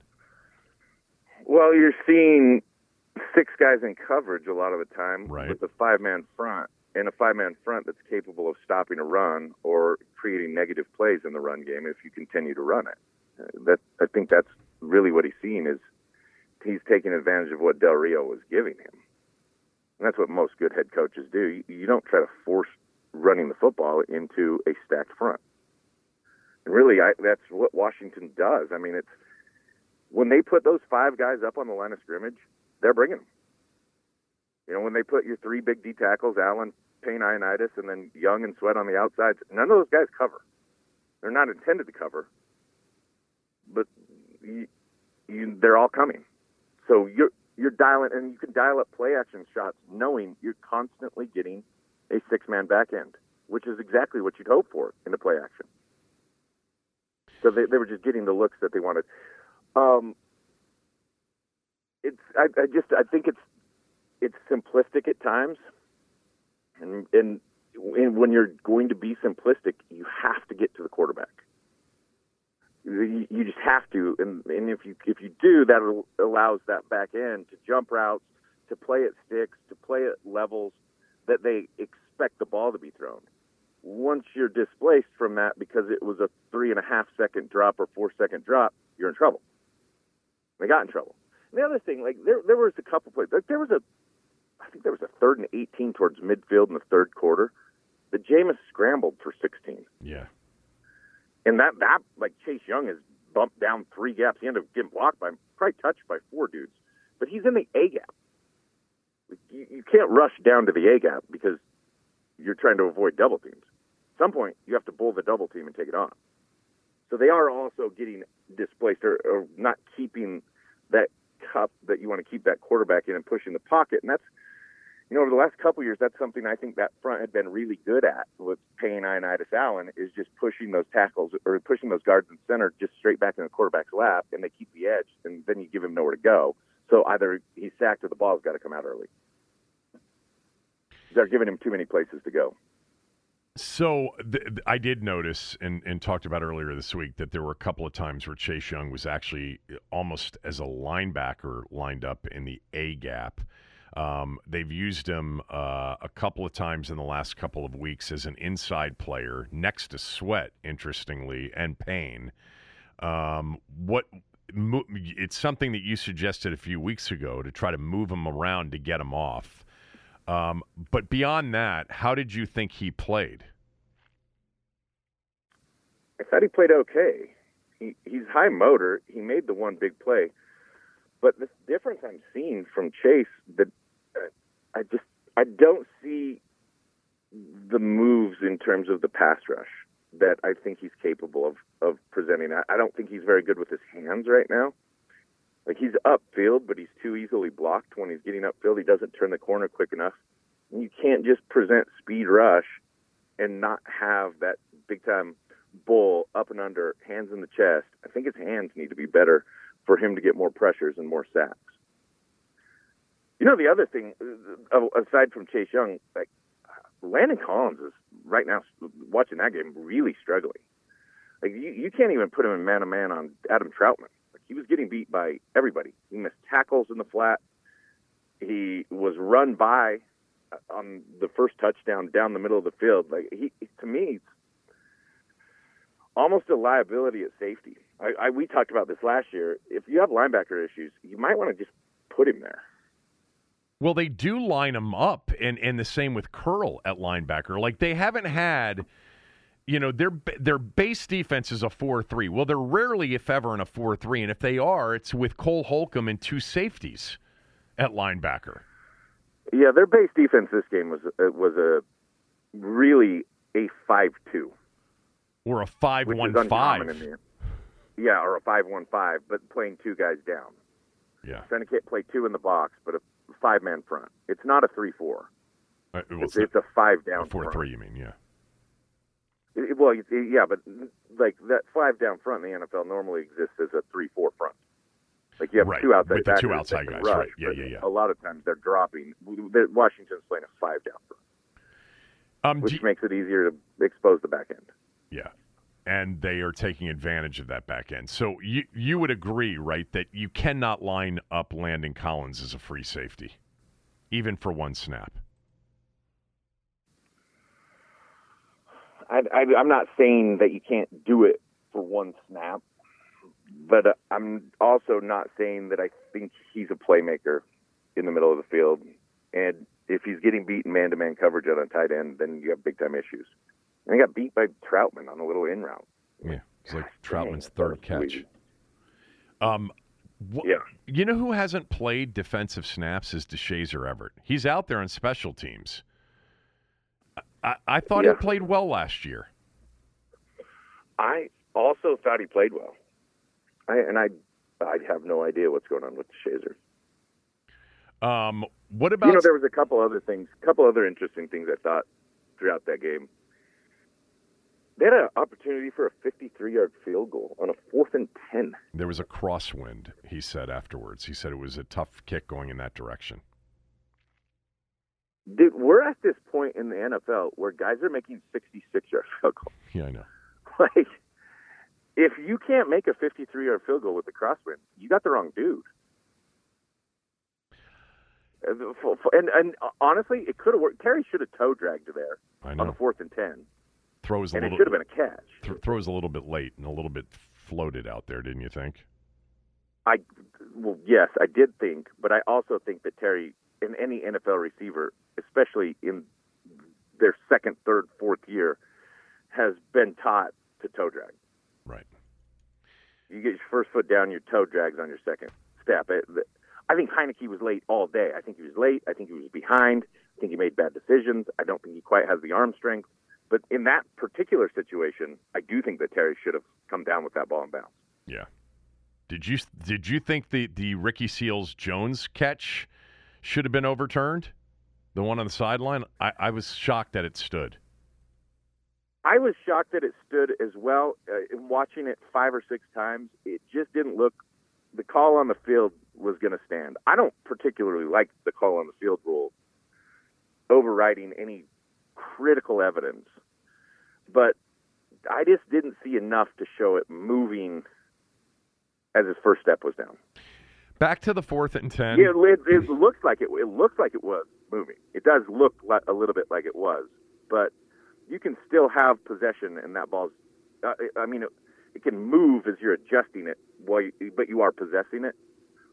Well, you're seeing six guys in coverage a lot of the time right. with a five-man front, and a five-man front that's capable of stopping a run or creating negative plays in the run game if you continue to run it. That I think that's really what he's seeing is he's taking advantage of what Del Rio was giving him. And that's what most good head coaches do. You, you don't try to force running the football into a stacked front. And really, I, that's what Washington does. I mean, it's when they put those five guys up on the line of scrimmage, they're bringing them. You know, when they put your three big D tackles, Allen, Payne, Ioannidis, and then Young and Sweat on the outsides, none of those guys cover. They're not intended to cover, but you, you, they're all coming. So you're you're dialing, and you can dial up play action shots knowing you're constantly getting a six-man back end, which is exactly what you'd hope for in the play action. So they, they were just getting the looks that they wanted. Um, it's I, I just I think it's it's simplistic at times, and, and and when you're going to be simplistic, you have to get to the quarterback. You, you just have to, and, and if you if you do, that allows that back end to jump routes, to play at sticks, to play at levels that they expect the ball to be thrown. Once you're displaced from that because it was a three and a half second drop or four second drop, you're in trouble. They got in trouble. And the other thing, like there, there was a couple plays. Like there was a, I think there was a third and eighteen towards midfield in the third quarter. The Jameis scrambled for sixteen. Yeah. And that, that like Chase Young has bumped down three gaps. He ended up getting blocked by, probably touched by four dudes. But he's in the A gap. You, you can't rush down to the A gap because you're trying to avoid double teams. At some point, you have to bull the double team and take it on. So they are also getting displaced or, or not keeping that cup that you want to keep that quarterback in and pushing the pocket. And that's, you know, over the last couple of years, that's something I think that front had been really good at with Payne, Ioannidis, Allen, is just pushing those tackles or pushing those guards in center just straight back in the quarterback's lap, and they keep the edge, and then you give him nowhere to go. So either he's sacked or the ball's got to come out early. They're giving him too many places to go. So th- th- I did notice and, and talked about earlier this week that there were a couple of times where Chase Young was actually almost as a linebacker lined up in the A gap. Um, they've used him uh, a couple of times in the last couple of weeks as an inside player next to Sweat, interestingly, and Payne. Um, what mo- it's something that you suggested a few weeks ago to try to move him around to get him off. Um, but beyond that, how did you think he played? I thought he played okay. He he's high motor. He made the one big play. But the difference I'm seeing from Chase, that uh, I just I don't see the moves in terms of the pass rush that I think he's capable of of presenting. I, I don't think he's very good with his hands right now. Like he's upfield, but he's too easily blocked when he's getting upfield. He doesn't turn the corner quick enough. And you can't just present speed rush and not have that big time bull up and under, hands in the chest. I think his hands need to be better for him to get more pressures and more sacks. You know, the other thing, aside from Chase Young, like Landon Collins is right now watching that game really struggling. Like you, you can't even put him in man-to-man on Adam Troutman. Like he was getting beat by everybody. He missed tackles in the flat. He was run by on the first touchdown down the middle of the field. Like he, to me, it's almost a liability at safety. I, I, we talked about this last year. If you have linebacker issues, you might want to just put him there. Well, they do line him up, and, and the same with Curl at linebacker. Like, they haven't had, you know, their their base defense is a four three. Well, they're rarely, if ever, in a four three, and if they are, it's with Cole Holcomb and two safeties at linebacker. Yeah, their base defense this game was uh, was a really a five two. Or a five which one is uncommon five. in the, yeah, or a five one five, but playing two guys down. Yeah. Trying to play two in the box, but a five-man front. It's not a three four. Uh, well, it's, it's a five down. four front. three, you mean? Yeah. It, well, it, yeah, but like that five down front in the N F L normally exists as a three four front. Like you have right. two outside with the backers two outside that can guys. rush, Right. Yeah, but yeah, yeah. A lot of times they're dropping. Washington's playing a five down front, um, which you, makes it easier to expose the back end. Yeah. And they are taking advantage of that back end. So you you would agree, right, that you cannot line up Landon Collins as a free safety, even for one snap. I, I, I'm not saying that you can't do it for one snap, but uh, I'm also not saying that I think he's a playmaker in the middle of the field. And if he's getting beaten man-to-man coverage on a tight end, then you have big-time issues. And he got beat by Troutman on a little in route. Yeah, it's like Troutman's third catch. Um, wh- yeah. You know who hasn't played defensive snaps is DeShazer Everett. He's out there on special teams. I, I thought yeah. he played well last year. I also thought he played well. I, and I I have no idea what's going on with DeShazer. Um, what about... You know, there was a couple other things, a couple other interesting things I thought throughout that game. They had an opportunity for a fifty-three-yard field goal on a fourth and ten. There was a crosswind, he said afterwards. He said it was a tough kick going in that direction. Dude, we're at this point in the N F L where guys are making sixty-six-yard field goals. Yeah, I know. Like, if you can't make a fifty-three-yard field goal with the crosswind, you got the wrong dude. And, and honestly, it could have worked. Terry should have toe dragged there I know. on the fourth and ten. Throws a and little, it should have been a catch. Th- throws a little bit late and a little bit floated out there, didn't you think? I, well, yes, I did think, but I also think that Terry, and any N F L receiver, especially in their second, third, fourth year, has been taught to toe drag. Right. You get your first foot down, your toe drags on your second step. It, I think Heineke was late all day. I think he was late. I think he was behind. I think he made bad decisions. I don't think he quite has the arm strength. But in that particular situation, I do think that Terry should have come down with that ball and bounce. Yeah. Did you did you think the, the Ricky Seals-Jones catch should have been overturned? The one on the sideline? I, I was shocked that it stood. I was shocked that it stood as well. Uh, in watching it five or six times, it just didn't look – the call on the field was going to stand. I don't particularly like the call on the field rule overriding any critical evidence, but I just didn't see enough to show it moving as his first step was down. Back to the fourth and ten. Yeah, it, it looks like it. It looks like it was moving. It does look like, a little bit like it was, but you can still have possession, and that ball's. Uh, I mean, it, it can move as you're adjusting it, while you, but you are possessing it.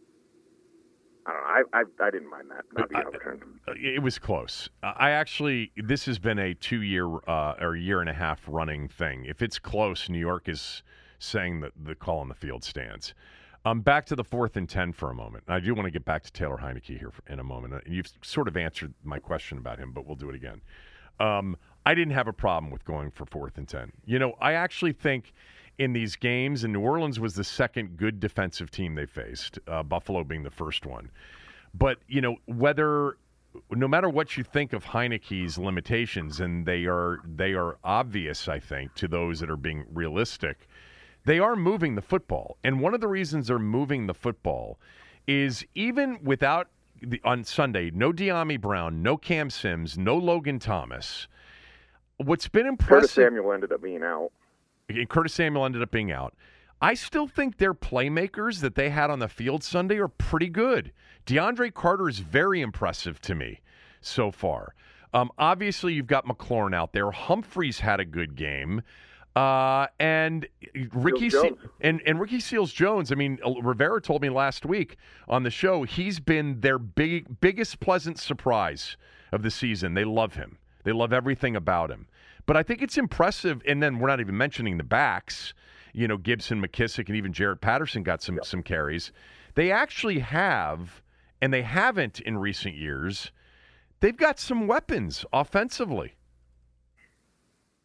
I don't know. I I, I didn't mind that not being overturned. It was close. I actually, this has been a two-year uh, or year and a half running thing. If it's close, New York is saying that the call on the field stands. Um, back to the fourth and ten for a moment. I do want to get back to Taylor Heineke here for, in a moment. You've sort of answered my question about him, but we'll do it again. Um, I didn't have a problem with going for fourth and ten. You know, I actually think in these games, and New Orleans was the second good defensive team they faced, uh, Buffalo being the first one. But, you know, whether, no matter what you think of Heineke's limitations, and they are they are obvious, I think, to those that are being realistic, they are moving the football. And one of the reasons they're moving the football is even without, the, on Sunday, no De'Ami Brown, no Cam Sims, no Logan Thomas. What's been impressive... Curtis Samuel ended up being out. And Curtis Samuel ended up being out. I still think their playmakers that they had on the field Sunday are pretty good. DeAndre Carter is very impressive to me so far. Um, obviously, you've got McLaurin out there. Humphreys had a good game. Uh, and Ricky Se- and, and Ricky Seals-Jones, I mean, Rivera told me last week on the show, he's been their big biggest pleasant surprise of the season. They love him. They love everything about him. But I think it's impressive, and then we're not even mentioning the backs. You know, Gibson, McKissick, and even Jaret Patterson got some, yep. some carries. They actually have, and they haven't in recent years, they've got some weapons offensively.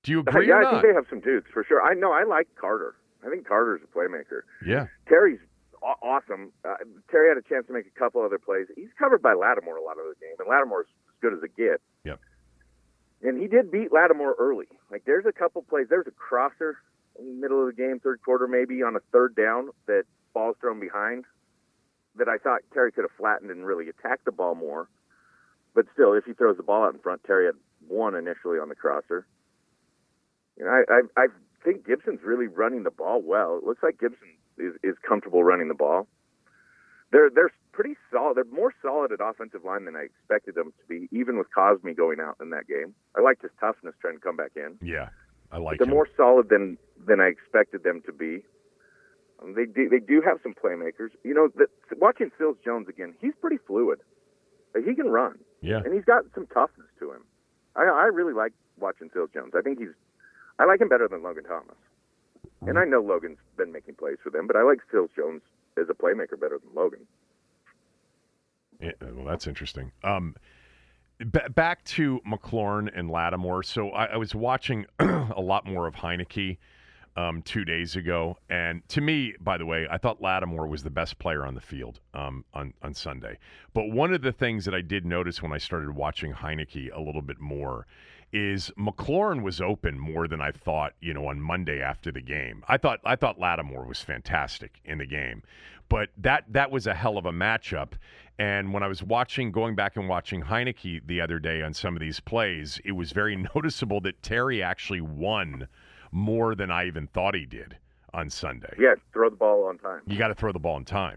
Do you agree yeah, or I not? think they have some dudes for sure. I know. I like Carter. I think Carter's a playmaker. Yeah. Terry's aw- awesome. Uh, Terry had a chance to make a couple other plays. He's covered by Lattimore a lot of the game, and Lattimore's as good as it gets. Yep. And he did beat Lattimore early. Like, there's a couple plays. There's a crosser in the middle of the game, third quarter maybe, on a third down that ball's thrown behind that I thought Terry could have flattened and really attacked the ball more. But still, if he throws the ball out in front, Terry had one initially on the crosser. You know, I, I, I think Gibson's really running the ball well. It looks like Gibson is, is comfortable running the ball. They're they're pretty solid. They're more solid at offensive line than I expected them to be, even with Cosme going out in that game. I liked his toughness trying to come back in. Yeah, I like They're him. more solid than, than I expected them to be. Um, they do they do have some playmakers. You know, the, watching Sills Jones again, he's pretty fluid. Like, he can run. Yeah. And he's got some toughness to him. I I really like watching Sills Jones. I think he's I like him better than Logan Thomas. And I know Logan's been making plays for them, but I like Sills Jones as a playmaker better than Logan. Yeah, well, that's interesting. Um, b- back to McLaurin and Lattimore. So I, I was watching a lot more of Heineke um, two days ago. And to me, by the way, I thought Lattimore was the best player on the field um, on, on Sunday. But one of the things that I did notice when I started watching Heineke a little bit more is McLaurin was open more than I thought, you know, on Monday after the game. I thought I thought Lattimore was fantastic in the game. But that that was a hell of a matchup. And when I was watching, going back and watching Heineke the other day on some of these plays, it was very noticeable that Terry actually won more than I even thought he did on Sunday. Yeah, throw the ball on time. You got to throw the ball in time.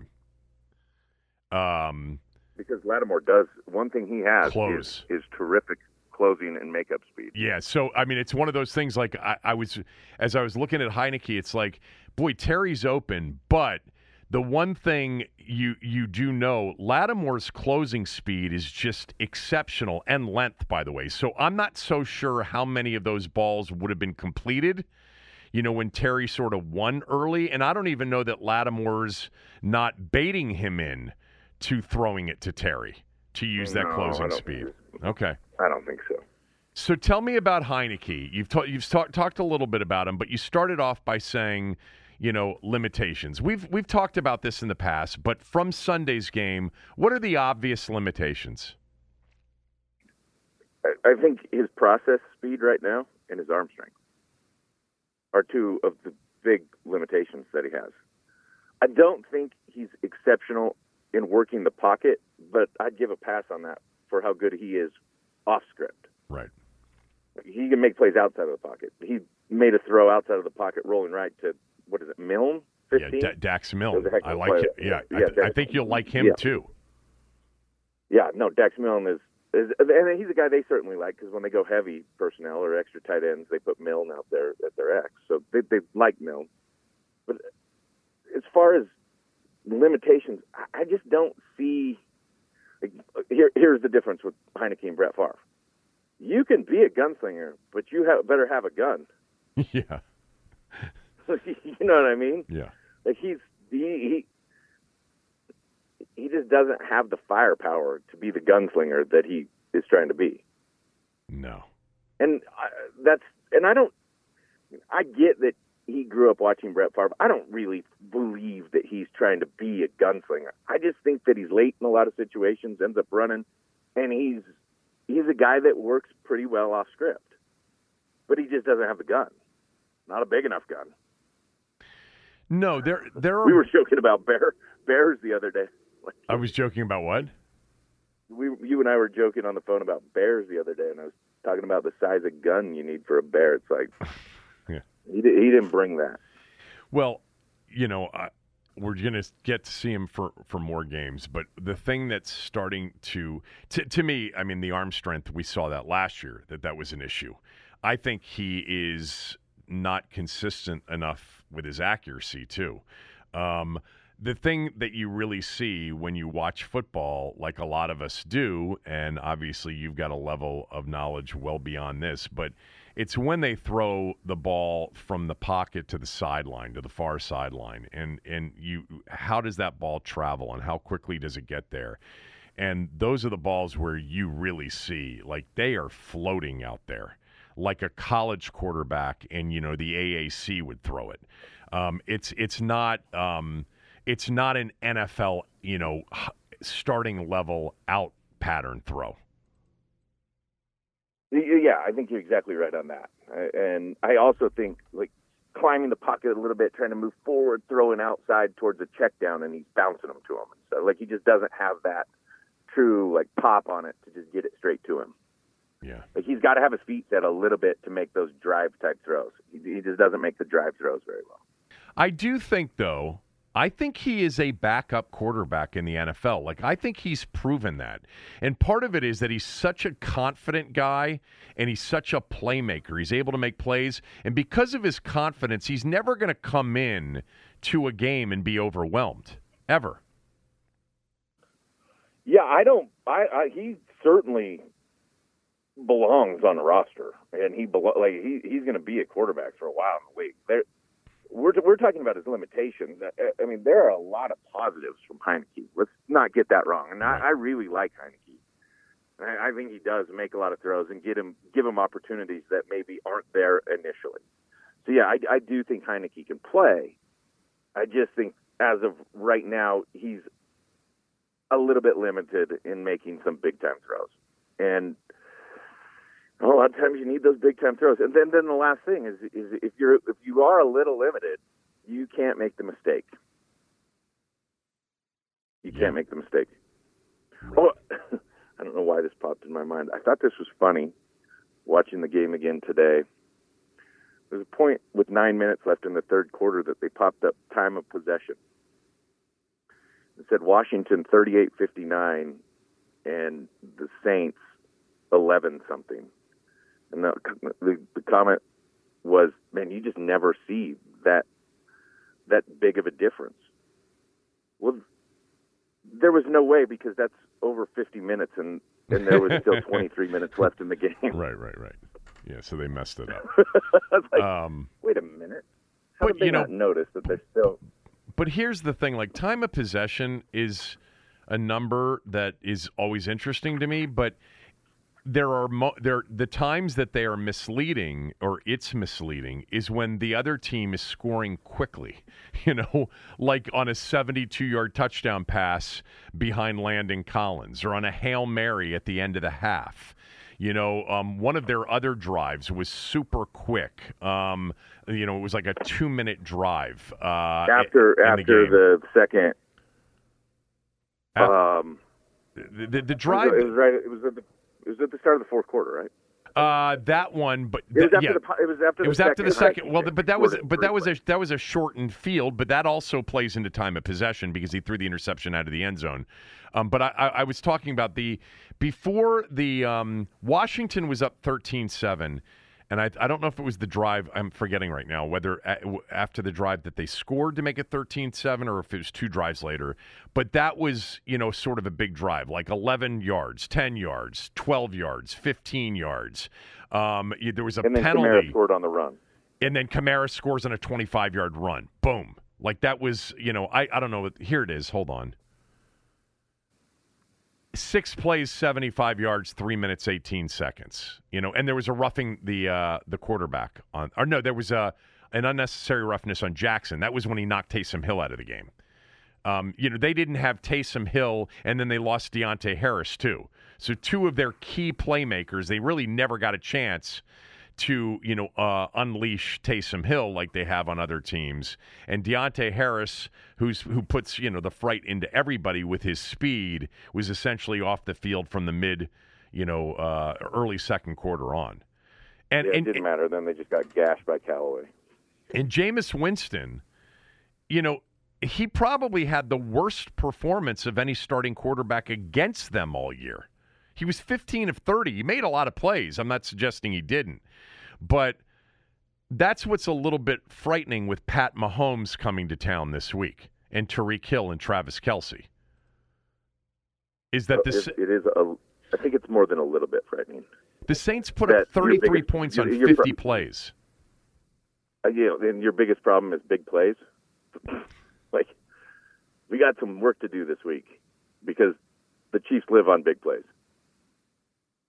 Um, because Lattimore does, one thing he has close. is, is terrific closing and makeup speed. Yeah, so, I mean, it's one of those things, like, I, I was, as I was looking at Heineke, it's like, boy, Terry's open, but the one thing you you do know, Lattimore's closing speed is just exceptional, and length, by the way. So I'm not so sure how many of those balls would have been completed, you know, when Terry sort of won early. And I don't even know that Lattimore's not baiting him in to throwing it to Terry to use that No, closing I don't speed. think- Okay. I don't think so. So tell me about Heineke. You've ta- you've ta- talked a little bit about him, but you started off by saying, you know, limitations. We've we've talked about this in the past, but from Sunday's game, what are the obvious limitations? I, I think his process speed right now and his arm strength are two of the big limitations that he has. I don't think he's exceptional in working the pocket, but I'd give a pass on that for how good he is off script. Right. He can make plays outside of the pocket. He made a throw outside of the pocket, rolling right to, what is it, Milne? fifteen? Yeah, D- Dax Milne. That was a heck of I a like play. it. Yeah, Yeah, I, th- I Dax- think you'll like him yeah. too. Yeah, no, Dax Milne is, is and he's a guy they certainly like, because when they go heavy personnel or extra tight ends, they put Milne out there at their X. So they, they like Milne. But as far as limitations, I, I just don't see. Like, here, here's the difference with Heineke and Brett Favre. You can be a gunslinger, but you have, better have a gun. Yeah. You know what I mean? Yeah. Like he's he, he he just doesn't have the firepower to be the gunslinger that he is trying to be. No. And I, that's and I don't. I get that he grew up watching Brett Favre. I don't really believe that he's trying to be a gunslinger. I just think that he's late in a lot of situations, ends up running, and he's he's a guy that works pretty well off script. But he just doesn't have the gun. Not a big enough gun. No, there there are. We were joking about bear bears the other day. Like, I was joking about what? we, you and I were joking on the phone about bears the other day, and I was talking about the size of gun you need for a bear. It's like, Yeah. he, di- he didn't bring that. Well, you know, uh, we're going to get to see him for, for more games, but the thing that's starting to, to, to me, I mean, the arm strength, we saw that last year, that that was an issue. I think he is not consistent enough with his accuracy, too. Um, the thing that you really see when you watch football, like a lot of us do, and obviously you've got a level of knowledge well beyond this, but it's when they throw the ball from the pocket to the sideline, to the far sideline, and and you, how does that ball travel and how quickly does it get there? And those are the balls where you really see, like, they are floating out there. like a college quarterback in, you know, the A A C would throw it. Um, it's it's not um, it's not an N F L, you know, starting level out pattern throw. Yeah, I think you're exactly right on that. And I also think, like, climbing the pocket a little bit, trying to move forward, throwing outside towards a check down, and he's bouncing them to him. So, like, he just doesn't have that true, like, pop on it to just get it straight to him. Yeah. Like, he's got to have his feet set a little bit to make those drive-type throws. He, he just doesn't make the drive throws very well. I do think, though, I think he is a backup quarterback in the N F L. Like, I think he's proven that. And part of it is that he's such a confident guy and he's such a playmaker. He's able to make plays. And because of his confidence, he's never going to come in to a game and be overwhelmed, ever. Yeah, I don't I, I he certainly belongs on the roster. And he belo- like he he's going to be a quarterback for a while in the league. There We're we're talking about his limitations. I mean, there are a lot of positives from Heinicke. Let's not get that wrong. And I, I really like Heinicke. I, I think he does make a lot of throws and get him give him opportunities that maybe aren't there initially. So yeah, I, I do think Heinicke can play. I just think as of right now, he's a little bit limited in making some big time throws. And a lot of times you need those big time throws. And then, then the last thing is, is if you're if you are a little limited, you can't make the mistake. You can't make the mistake. Oh, I don't know why this popped in my mind. I thought this was funny watching the game again today. There's a point with nine minutes left in the third quarter that they popped up time of possession. It said Washington thirty-eight fifty-nine and the Saints eleven something. And the, the the comment was, man, you just never see that that big of a difference. Well, there was no way, because that's over fifty minutes, and, and there was still twenty-three minutes left in the game. Right, right, right. Yeah, so they messed it up. I was like, um, wait a minute. How but, did they you know, not notice that they're still... But here's the thing, like, time of possession is a number that is always interesting to me, but there are mo- there the times that they are misleading, or it's misleading, is when the other team is scoring quickly. You know, like on a seventy-two-yard touchdown pass behind Landon Collins, or on a Hail Mary at the end of the half. You know, um, one of their other drives was super quick. Um, you know, it was like a two-minute drive. Uh, after in after the, the second, after, um, the, the the drive. It was, it was right. It was at the it was at the start of the fourth quarter, right? Uh, that one, but it was th- after yeah. the it was after it was the after the second. second. Well, but that was but that was a that was a shortened field, but that also plays into time of possession because he threw the interception out of the end zone. Um, but I, I, I was talking about the before the um, Washington was up thirteen seven, and I I don't know if it was the drive. I'm forgetting right now whether a, after the drive that they scored to make it thirteen seven or if it was two drives later. But that was, you know, sort of a big drive, like eleven yards, ten yards, twelve yards, fifteen yards. Um, there was a and then penalty. Kamara scored on the run. And then Kamara scores on a twenty-five-yard run. Boom. Like that was, you know, I, I don't know. Here it is. Hold on. Six plays, seventy-five yards, three minutes, eighteen seconds. You know, and there was a roughing the uh, the quarterback on, or no, there was a an unnecessary roughness on Jackson. That was when he knocked Taysom Hill out of the game. Um, you know, they didn't have Taysom Hill, and then they lost Deontay Harris too. So two of their key playmakers, they really never got a chance to, you know, uh, unleash Taysom Hill like they have on other teams. And Deontay Harris, who's who puts, you know, the fright into everybody with his speed, was essentially off the field from the mid, you know, uh, early second quarter on. And yeah, it and, didn't matter. Then they just got gashed by Callaway. And Jameis Winston, you know, he probably had the worst performance of any starting quarterback against them all year. He was fifteen of thirty. He made a lot of plays. I'm not suggesting he didn't. But that's what's a little bit frightening with Pat Mahomes coming to town this week, and Tyreek Hill and Travis Kelce. Is that the it, it is a, I think it's more than a little bit frightening. The Saints put that up thirty-three biggest, points on your, fifty your, plays. Uh, you know, and your biggest problem is big plays. Like, we got some work to do this week because the Chiefs live on big plays.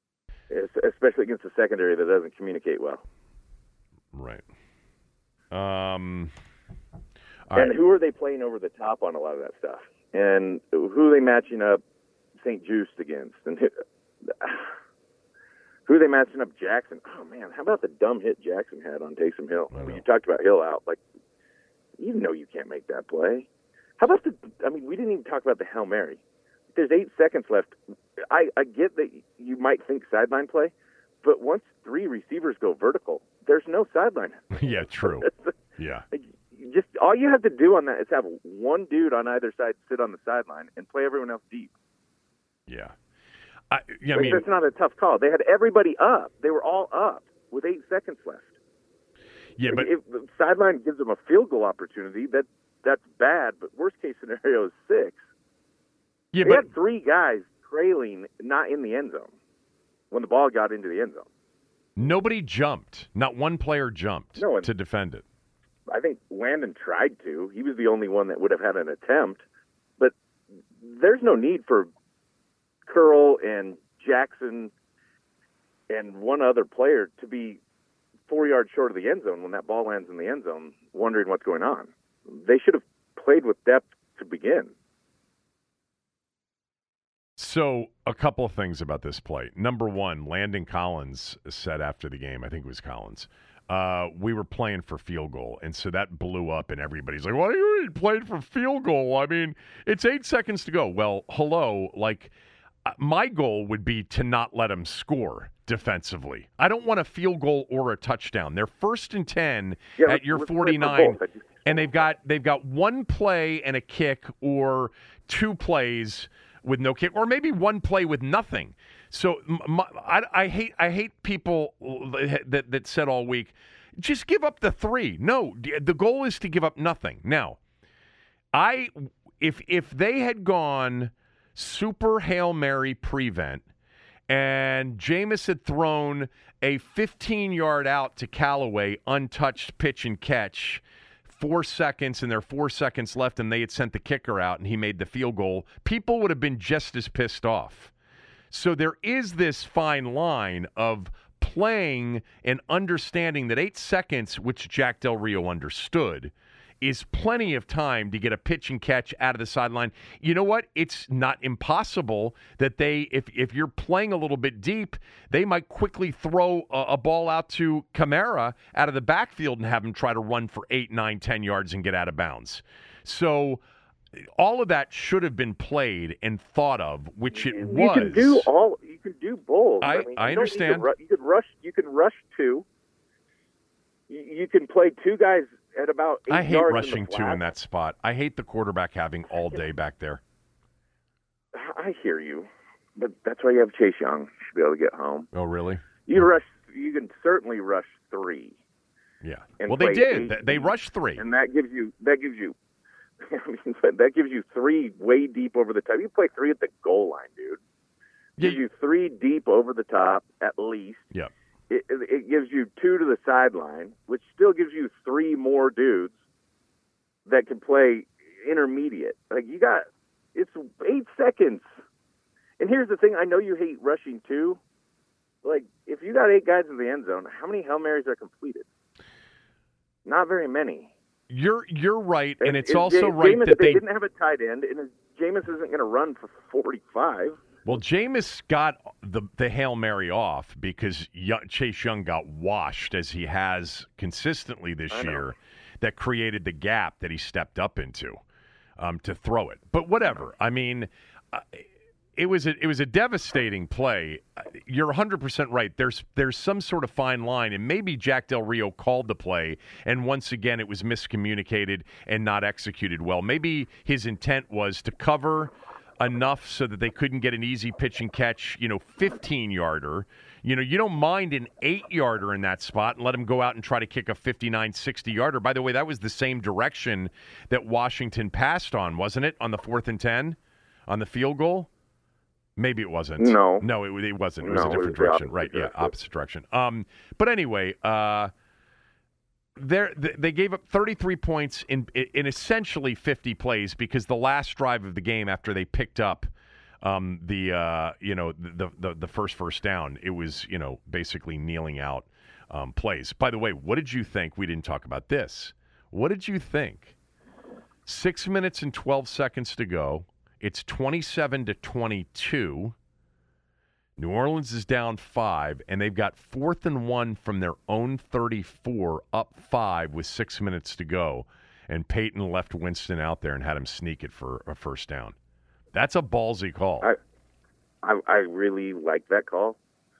especially against a secondary that doesn't communicate well. Right. Um, all and right. who are they playing over the top on a lot of that stuff? And who are they matching up Saint Just against? And who, who are they matching up Jackson? Oh, man, how about the dumb hit Jackson had on Taysom Hill? When you talked about Hill out, like, you know you can't make that play. How about the – I mean, we didn't even talk about the Hail Mary. There's eight seconds left. I, I get that you might think sideline play, but once three receivers go vertical, there's no sideline. Yeah, true. Yeah. Just all you have to do on that is have one dude on either side sit on the sideline and play everyone else deep. Yeah. I, yeah, I like, mean, that's not a tough call. They had everybody up. They were all up with eight seconds left. Yeah, but if the sideline gives them a field goal opportunity, that that's bad. But worst case scenario is six. Yeah, they but had three guys trailing, not in the end zone, when the ball got into the end zone. Nobody jumped. Not one player jumped no, to defend it. I think Landon tried to. He was the only one that would have had an attempt. But there's no need for Curl and Jackson and one other player to be four yards short of the end zone when that ball lands in the end zone, wondering what's going on. They should have played with depth to begin. So, a couple of things about this play. Number one, Landon Collins said after the game, I think it was Collins, uh, we were playing for field goal. And so that blew up, and everybody's like, what do you mean playing for field goal? I mean, it's eight seconds to go. Well, hello, like, my goal would be to not let them score defensively. I don't want a field goal or a touchdown. They're first and ten yeah, at your forty-nine, and they've got they've got one play and a kick, or two plays with no kick, or maybe one play with nothing. So my, I, I hate I hate people that that said all week, just give up the three. No, the goal is to give up nothing. Now, I if if they had gone super Hail Mary prevent, and Jameis had thrown a fifteen-yard out to Callaway, untouched pitch and catch, four seconds, and there are four seconds left, and they had sent the kicker out, and he made the field goal, people would have been just as pissed off. So there is this fine line of playing and understanding that eight seconds, which Jack Del Rio understood, is plenty of time to get a pitch and catch out of the sideline. You know what? It's not impossible that they, if if you're playing a little bit deep, they might quickly throw a, a ball out to Kamara out of the backfield and have him try to run for eight, nine, ten yards and get out of bounds. So all of that should have been played and thought of, which it you was. You can do all. You can do both. I, I, mean, I you understand. Ru- you could rush. You can rush two. You, you can play two guys at about eight I hate yards rushing in the two in that spot. I hate the quarterback having all day back there. I hear you, but that's why you have Chase Young. Should be able to get home. Oh, really? You rush. You can certainly rush three. Yeah. And Well, they play did. eight, They rushed three. and that gives you. That gives you. I mean, that gives you three way deep over the top. You play three at the goal line, dude. Yeah. Gives you three deep over the top at least. Yeah. It, it gives you two to the sideline, which still gives you three more dudes that can play intermediate. Like, you got, it's eight seconds. And here's the thing, I know you hate rushing too. Like, if you got eight guys in the end zone, how many Hail Marys are completed? Not very many. You're you're right, and, and it's is, also is right Jameis, that they, they didn't have a tight end, and Jameis isn't going to run for forty-five. Well, Jameis got the the Hail Mary off because Young, Chase Young got washed, as he has consistently this year. That created the gap that he stepped up into um, to throw it. But whatever. I mean, uh, it was a, it was a devastating play. You're one hundred percent right. There's there's some sort of fine line, and maybe Jack Del Rio called the play, and once again it was miscommunicated and not executed well. Maybe his intent was to cover enough so that they couldn't get an easy pitch and catch, you know, fifteen-yarder. You know, you don't mind an eight-yarder in that spot and let him go out and try to kick a fifty-nine, sixty-yarder. By the way, that was the same direction that Washington passed on, wasn't it, on the fourth and ten, on the field goal? Maybe it wasn't. No. No, it, it wasn't. It was no, a different was direction. Right, direction. yeah, opposite direction. Um, but anyway, uh, They're, they gave up thirty-three points in in essentially fifty plays because the last drive of the game after they picked up um, the uh, you know the, the the first first down. It was you know basically kneeling out um, plays. By the way, what did you think? We didn't talk about this. What did you think? Six minutes and twelve seconds to go. It's twenty-seven to twenty-two. New Orleans is down five, and they've got fourth and one from their own thirty-four, up five with six minutes to go. And Peyton left Winston out there and had him sneak it for a first down. That's a ballsy call. I, I, I really like that call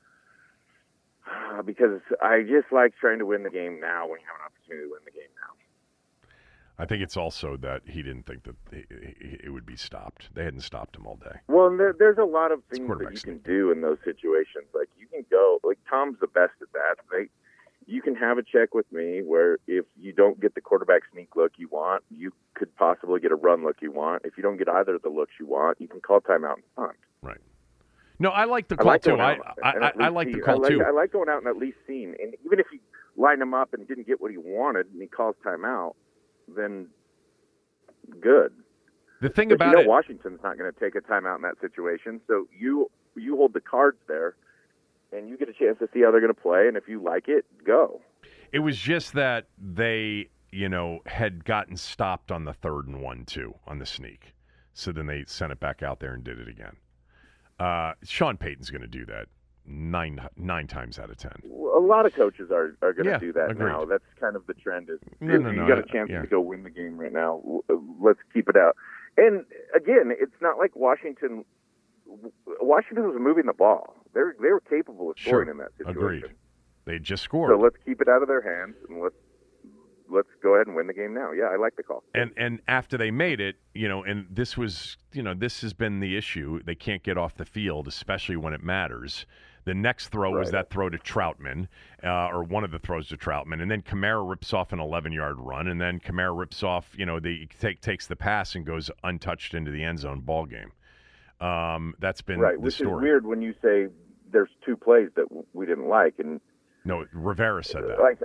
uh, because I just like trying to win the game now when you have an opportunity to win the game now. I think it's also that he didn't think that it would be stopped. They hadn't stopped him all day. Well, and there, there's a lot of things that you can do in those situations. Like you can go, like Tom's the best at that. Right? You can have a check with me where if you don't get the quarterback sneak look you want, you could possibly get a run look you want. If you don't get either of the looks you want, you can call timeout and punt. Right. No, I like the call I like too. I I, I, I like the call I like, too. I like going out and at least seeing. And even if you line him up and didn't get what he wanted and he calls timeout, then good. The thing but about you know it, Washington's not going to take a timeout in that situation. So you you hold the cards there, and you get a chance to see how they're going to play. And if you like it, go. It was just that they, you know, had gotten stopped on the third and one too on the sneak. So then they sent it back out there and did it again. Uh, Sean Payton's going to do that nine nine times out of ten. A lot of coaches are, are going to yeah, do that agreed. now. That's kind of the trend. Is no, if no, you no, got I, a chance yeah. to go win the game right now, let's keep it out. And again, it's not like Washington. Washington was moving the ball. They were, they were capable of scoring sure. in that situation. Agreed. They just scored. So let's keep it out of their hands and let's let's go ahead and win the game now. Yeah, I like the call. And and after they made it, you know, and this was, you know, this has been the issue. They can't get off the field, especially when it matters. The next throw right. was that throw to Troutman, uh, or one of the throws to Troutman, and then Kamara rips off an eleven-yard run, and then Kamara rips off, you know, the take takes the pass and goes untouched into the end zone. Ball game. Um, that's been right, the which story. is weird when you say there's two plays that we didn't like, and no, Rivera said that. Like,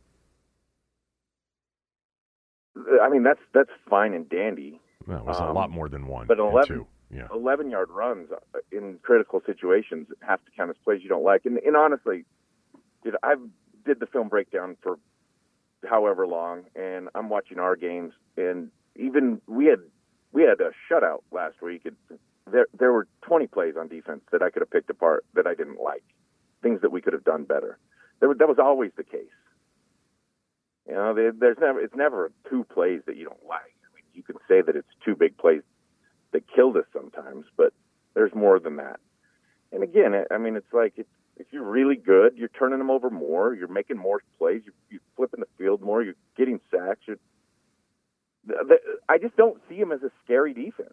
I mean, that's that's fine and dandy. Well, it was um, a lot more than one. But eleven, two. Yeah. eleven-yard runs in critical situations have to count as plays you don't like. And, and honestly, dude, I did the film breakdown for however long, and I'm watching our games, and even we had we had a shutout last week. And there there were twenty plays on defense that I could have picked apart that I didn't like, things that we could have done better. There, that was always the case. You know, there, there's never it's never two plays that you don't like. I mean, you can say that it's two big plays that killed us sometimes, but there's more than that. And again, I mean, it's like if, if you're really good, you're turning them over more, you're making more plays, you're, you're flipping the field more, you're getting sacks. You're, the, the, I just don't see them as a scary defense.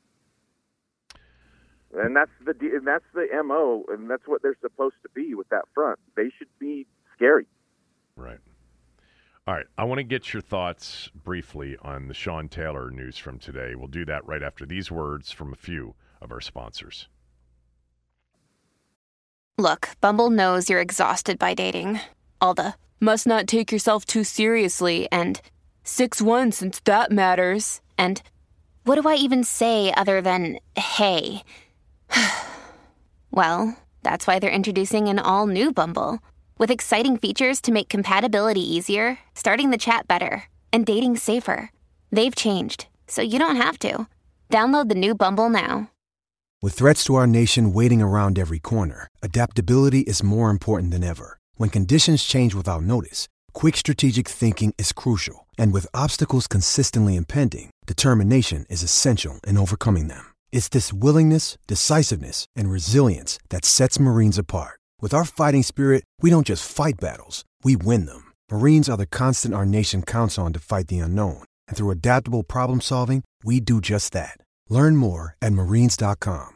And that's the and that's the M O, and that's what they're supposed to be with that front. They should be scary. Right. All right, I want to get your thoughts briefly on the Sean Taylor news from today. We'll do that right after these words from a few of our sponsors. Look, Bumble knows you're exhausted by dating. All the, must not take yourself too seriously, and six one since that matters, and what do I even say other than, hey? Well, that's why they're introducing an all-new Bumble. With exciting features to make compatibility easier, starting the chat better, and dating safer. They've changed, so you don't have to. Download the new Bumble now. With threats to our nation waiting around every corner, adaptability is more important than ever. When conditions change without notice, quick strategic thinking is crucial. And with obstacles consistently impending, determination is essential in overcoming them. It's this willingness, decisiveness, and resilience that sets Marines apart. With our fighting spirit, we don't just fight battles, we win them. Marines are the constant our nation counts on to fight the unknown. And through adaptable problem solving, we do just that. Learn more at marines dot com.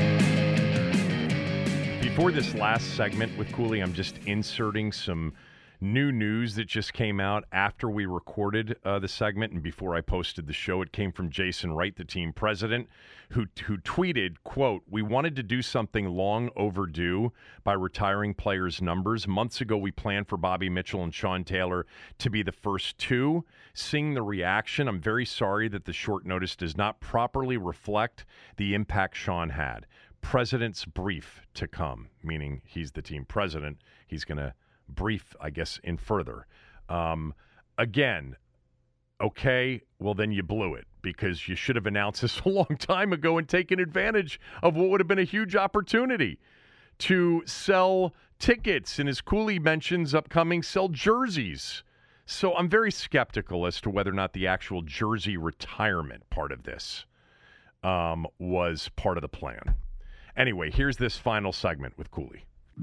Before this last segment with Cooley, I'm just inserting some new news that just came out after we recorded uh, the segment and before I posted the show. It came from Jason Wright, the team president, who who tweeted, quote, "We wanted to do something long overdue by retiring players' numbers. Months ago, we planned for Bobby Mitchell and Sean Taylor to be the first two. Seeing the reaction, I'm very sorry that the short notice does not properly reflect the impact Sean had. President's brief to come," meaning he's the team president. He's going to brief, I guess, in further. Um, again, okay, well, then you blew it because you should have announced this a long time ago and taken advantage of what would have been a huge opportunity to sell tickets. And as Cooley mentions, upcoming, sell jerseys. So I'm very skeptical as to whether or not the actual jersey retirement part of this um, was part of the plan. Anyway, here's this final segment with Cooley.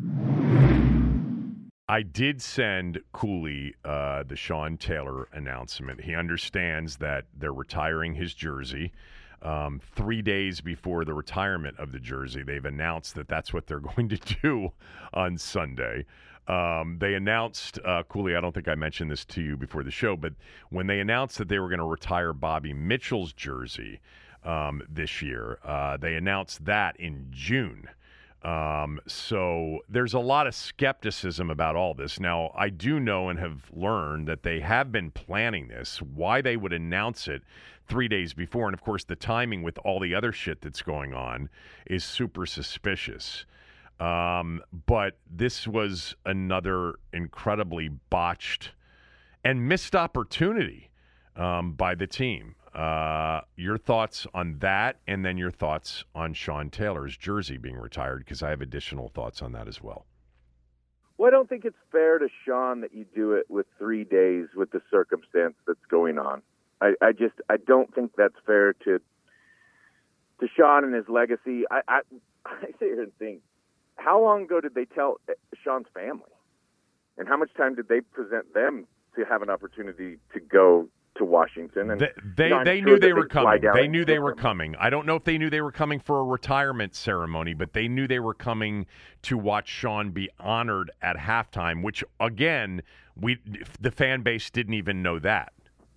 I did send Cooley uh, the Sean Taylor announcement. He understands that they're retiring his jersey. Um, three days before the retirement of the jersey, they've announced that that's what they're going to do on Sunday. Um, they announced, uh, Cooley, I don't think I mentioned this to you before the show, but when they announced that they were going to retire Bobby Mitchell's jersey um, this year, uh, they announced that in June. Um, so there's a lot of skepticism about all this. Now, I do know and have learned that they have been planning this. Why they would announce it three days before, and of course the timing with all the other shit that's going on is super suspicious. Um, but this was another incredibly botched and missed opportunity um, by the team. Uh, your thoughts on that, and then your thoughts on Sean Taylor's jersey being retired, because I have additional thoughts on that as well. Well, I don't think it's fair to Sean that you do it with three days with the circumstance that's going on. I, I just I don't think that's fair to to Sean and his legacy. I, I, I sit here and think, how long ago did they tell Sean's family? And how much time did they present them to have an opportunity to go to Washington? And they they, you know, they sure knew they they were coming. They knew they were them. coming. I don't know if they knew they were coming for a retirement ceremony, but they knew they were coming to watch Sean be honored at halftime, which, again, we the fan base didn't even know that.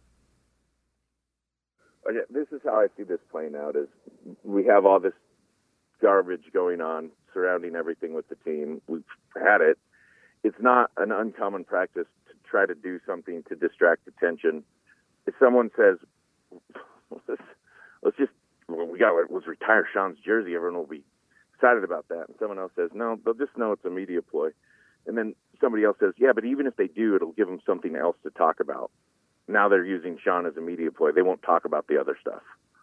Okay, this is how I see this playing out, is we have all this garbage going on surrounding everything with the team. We've had it. It's not an uncommon practice to try to do something to distract attention. If someone says, let's, let's just, well, we got let's retire Sean's jersey, everyone will be excited about that. And someone else says, no, they'll just know it's a media ploy. And then somebody else says, yeah, but even if they do, it'll give them something else to talk about. Now they're using Sean as a media ploy. They won't talk about the other stuff.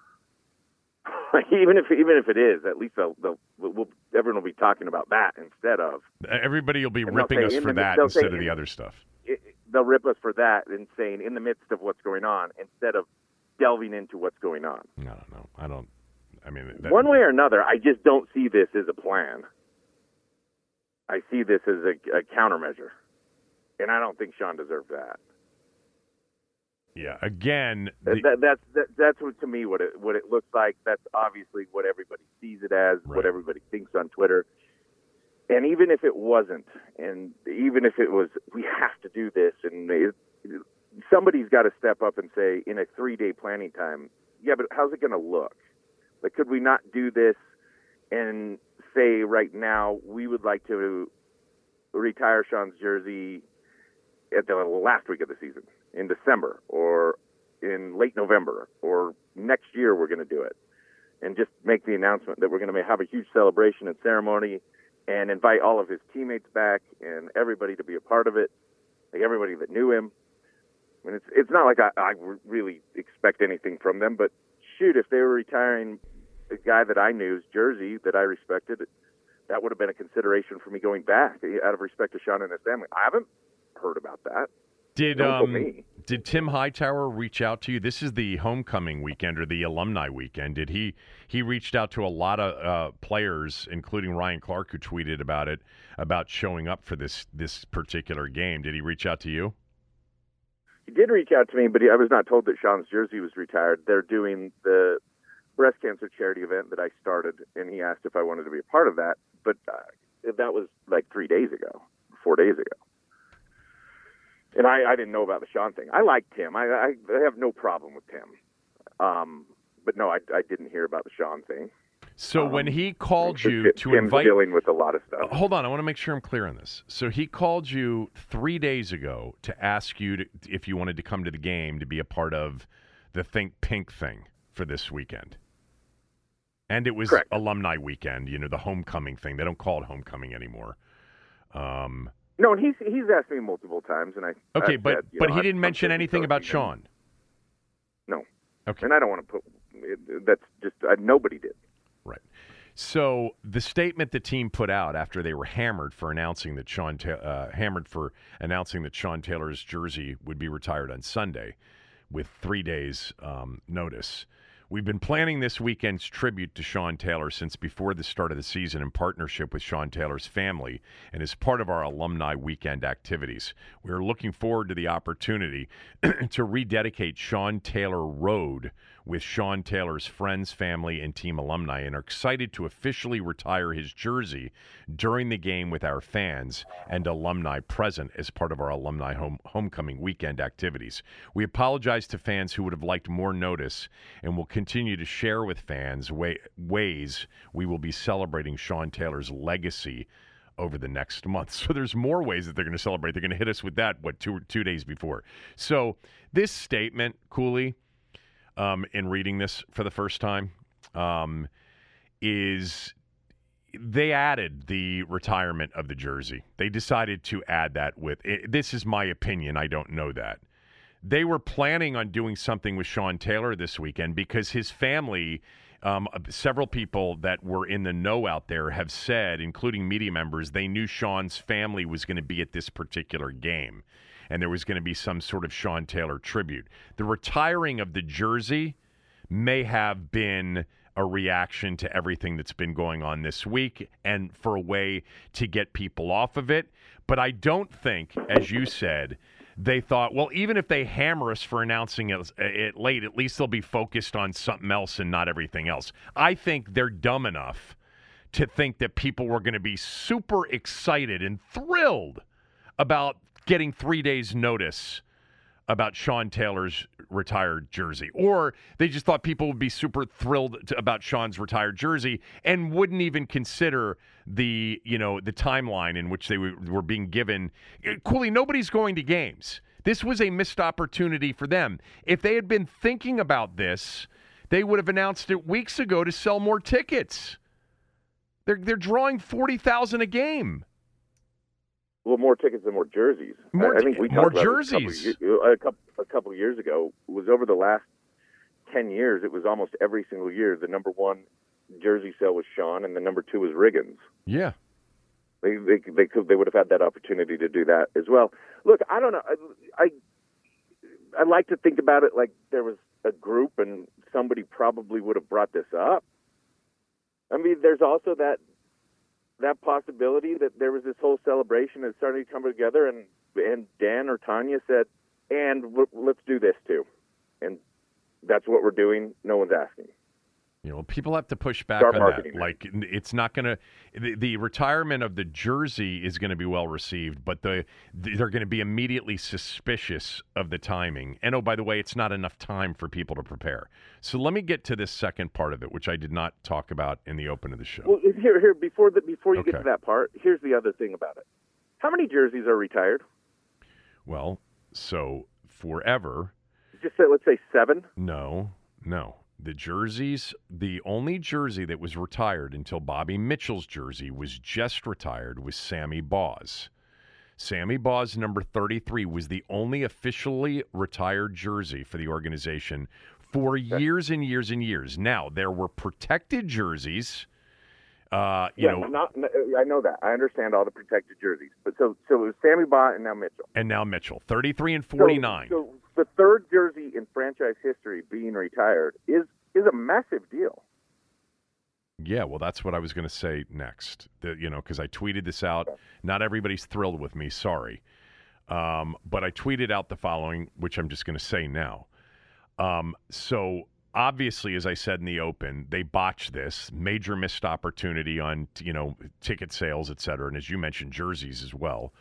even if even if it is, at least they'll, they'll we'll, everyone will be talking about that instead of. Everybody will be ripping us for that instead of the other stuff. It, they'll rip us for that and saying in the midst of what's going on instead of delving into what's going on. No, no, I don't. I mean, that, one way or another, I just don't see this as a plan. I see this as a, a countermeasure, and I don't think Sean deserved that. Yeah, again, the, that, that's that, that's what, to me what it what it looks like. That's obviously what everybody sees it as, right. What everybody thinks on Twitter. And even if it wasn't, and even if it was, we have to do this, and it, somebody's got to step up and say, in a three-day planning time, yeah, but how's it going to look? Like, could we not do this and say right now we would like to retire Sean's jersey at the last week of the season, in December or in late November, or next year we're going to do it, and just make the announcement that we're going to have a huge celebration and ceremony and invite all of his teammates back and everybody to be a part of it, like everybody that knew him. I mean, it's it's not like I, I really expect anything from them, but shoot, if they were retiring a guy that I knew's jersey that I respected, that would have been a consideration for me going back out of respect to Sean and his family. I haven't heard about that. Did um did Tim Hightower reach out to you? This is the homecoming weekend or the alumni weekend. Did he he reached out to a lot of uh, players, including Ryan Clark, who tweeted about it, about showing up for this this particular game? Did he reach out to you? He did reach out to me, but he, I was not told that Sean's jersey was retired. They're doing the breast cancer charity event that I started, and he asked if I wanted to be a part of that. But uh, that was like three days ago, four days ago. And I, I didn't know about the Sean thing. I like Tim. I, I, I have no problem with Tim. Um, but no, I, I didn't hear about the Sean thing. So um, when he called you Tim's to invite, dealing with a lot of stuff. Hold on, I want to make sure I'm clear on this. So he called you three days ago to ask you to, if you wanted to come to the game to be a part of the Think Pink thing for this weekend. And it was Correct. alumni weekend, you know, the homecoming thing. They don't call it homecoming anymore. Um, no, and he's he's asked me multiple times, and I okay, I but said, but know, he I'm, didn't I'm mention anything about him. Sean. No. Okay. And I don't want to put it, that's just uh, nobody did. Right. So the statement the team put out after they were hammered for announcing that Sean Ta- uh, hammered for announcing that Sean Taylor's jersey would be retired on Sunday, with three days um, notice. We've been planning this weekend's tribute to Sean Taylor since before the start of the season in partnership with Sean Taylor's family and as part of our alumni weekend activities. We are looking forward to the opportunity to rededicate Sean Taylor Road with Sean Taylor's friends, family, and team alumni, and are excited to officially retire his jersey during the game with our fans and alumni present as part of our alumni home, homecoming weekend activities. We apologize to fans who would have liked more notice and will continue to share with fans way, ways we will be celebrating Sean Taylor's legacy over the next month. So there's more ways that they're going to celebrate. They're going to hit us with that, what, two, two days before. So this statement, Cooley, Um, in reading this for the first time, um, is they added the retirement of the jersey. They decided to add that with it, this is my opinion. I don't know that. They were planning on doing something with Sean Taylor this weekend because his family, um, several people that were in the know out there have said, including media members, they knew Sean's family was going to be at this particular game. And there was going to be some sort of Sean Taylor tribute. The retiring of the jersey may have been a reaction to everything that's been going on this week and for a way to get people off of it. But I don't think, as you said, they thought, well, even if they hammer us for announcing it, it late, at least they'll be focused on something else and not everything else. I think they're dumb enough to think that people were going to be super excited and thrilled about getting three days notice about Sean Taylor's retired jersey. Or they just thought people would be super thrilled to, about Sean's retired jersey and wouldn't even consider the, you know, the timeline in which they were, were being given. Cooley, nobody's going to games. This was a missed opportunity for them. If they had been thinking about this, they would have announced it weeks ago to sell more tickets. They're they're drawing forty thousand a game. Well, more tickets and more jerseys. More, I think we more talked about jerseys. It a, couple, a, couple, a couple of years ago. It was over the last ten years. It was almost every single year. The number one jersey sale was Sean, and the number two was Riggins. Yeah, they they they could they would have had that opportunity to do that as well. Look, I don't know. I I, I like to think about it like there was a group, and somebody probably would have brought this up. I mean, there's also that. that possibility that there was this whole celebration that started to come together, and and Dan or Tanya said, and w- let's do this too. And that's what we're doing. No one's asking. You know, people have to push back Start on marketing that. that. Like, it's not going to the, the retirement of the jersey is going to be well received, but the, the they're going to be immediately suspicious of the timing. And oh, by the way, it's not enough time for people to prepare. So let me get to this second part of it, which I did not talk about in the open of the show. Well, here, here before the before you Okay. get to that part, here's the other thing about it. How many jerseys are retired? Well, so forever. Just say, let's say seven. No, no. The jerseys, the only jersey that was retired until Bobby Mitchell's jersey was just retired was Sammy Baugh's. Sammy Baugh's number thirty-three was the only officially retired jersey for the organization for years and years and years. Now, there were protected jerseys. Uh, you yeah, know, not, I know that. I understand all the protected jerseys. But so so it was Sammy Baugh and now Mitchell. and now Mitchell, thirty-three and forty-nine. So, so the third jersey in franchise history being retired is is a massive deal. Yeah, well, that's what I was going to say next. The, you know, because I tweeted this out. Not everybody's thrilled with me. Sorry. Um, but I tweeted out the following, which I'm just going to say now. Um, so obviously, as I said in the open, they botched this. Major missed opportunity on, you know, ticket sales, et cetera. And as you mentioned, jerseys as well.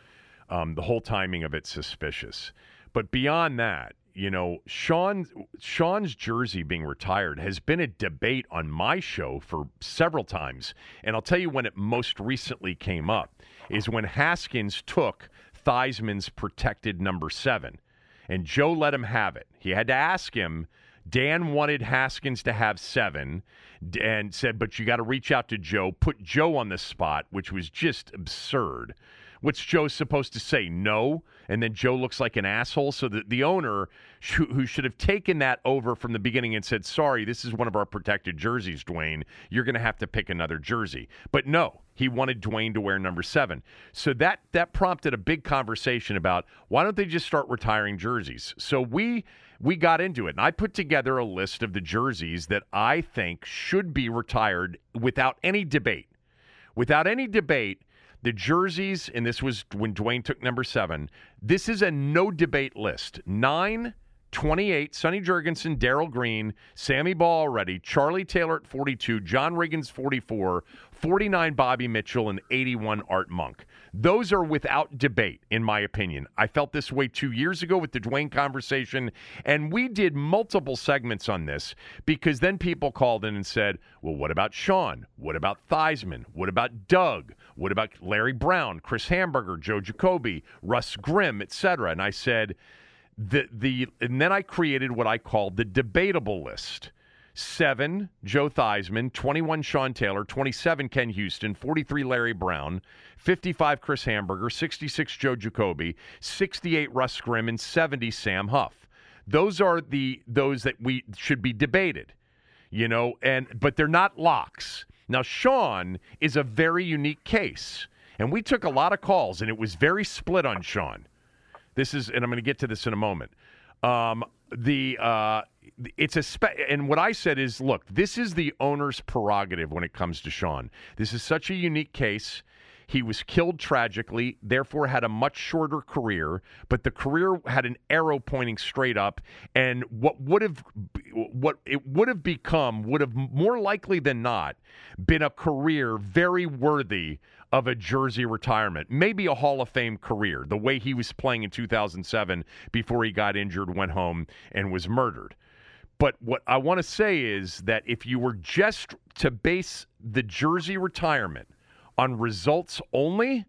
Um, the whole timing of it's suspicious. But beyond that, you know, Sean Sean's jersey being retired has been a debate on my show for several times. And I'll tell you when it most recently came up is when Haskins took Theismann's protected number seven. And Joe let him have it. He had to ask him. Dan wanted Haskins to have seven and said, but you got to reach out to Joe, put Joe on the spot, which was just absurd. What's Joe supposed to say? No? And then Joe looks like an asshole? So the, the owner, who should have taken that over from the beginning and said, sorry, this is one of our protected jerseys, Dwayne. You're going to have to pick another jersey. But no, he wanted Dwayne to wear number seven. So that, that prompted a big conversation about why don't they just start retiring jerseys? So we we got into it, and I put together a list of the jerseys that I think should be retired without any debate. Without any debate, the jerseys, and this was when Dwayne took number seven, this is a no-debate list. Nine, twenty-eight, Sonny Jurgensen, Darrell Green, Sammy Baugh already, Charlie Taylor at forty-two, John Riggins forty-four, forty-nine Bobby Mitchell, and eighty-one Art Monk. Those are without debate, in my opinion. I felt this way two years ago with the Dwayne conversation, and we did multiple segments on this because then people called in and said, well, what about Sean? What about Theismann? What about Doug? What about Larry Brown, Chris Hamburger, Joe Jacoby, Russ Grimm, et cetera? And I said, the the and then I created what I called the debatable list. Seven, Joe Theismann, twenty-one, Sean Taylor, twenty-seven, Ken Houston, forty-three, Larry Brown, fifty-five, Chris Hamburger, sixty-six, Joe Jacoby, sixty-eight, Russ Grimm, and seventy, Sam Huff. Those are the those that we should be debated, you know, and but they're not locks. Now, Sean is a very unique case, and we took a lot of calls, and it was very split on Sean. This is, and I'm going to get to this in a moment. Um, the uh, it's a spe- and what I said is, look, this is the owner's prerogative when it comes to Sean. This is such a unique case. He was killed tragically, therefore had a much shorter career, but the career had an arrow pointing straight up, and what would have what it would have become would have more likely than not been a career very worthy of a jersey retirement, maybe a Hall of Fame career, the way he was playing in two thousand seven before he got injured, went home, and was murdered. But what I want to say is that if you were just to base the jersey retirement on results only,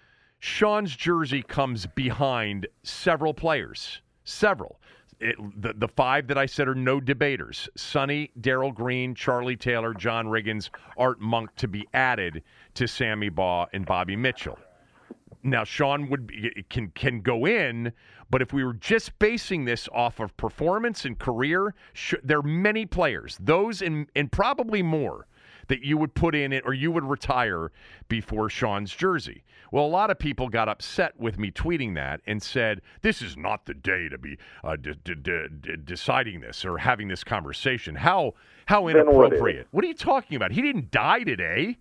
Sean's jersey comes behind several players. Several. It, the, the five that I said are no debaters. Sonny, Darrell Green, Charlie Taylor, John Riggins, Art Monk to be added to Sammy Baugh and Bobby Mitchell. Now, Sean would be, can can go in, but if we were just basing this off of performance and career, sh- there are many players, those and, and probably more, that you would put in it or you would retire before Sean's jersey. Well, a lot of people got upset with me tweeting that and said, this is not the day to be uh, d- d- d- d- deciding this or having this conversation. How how inappropriate. What are you talking about? He didn't die today.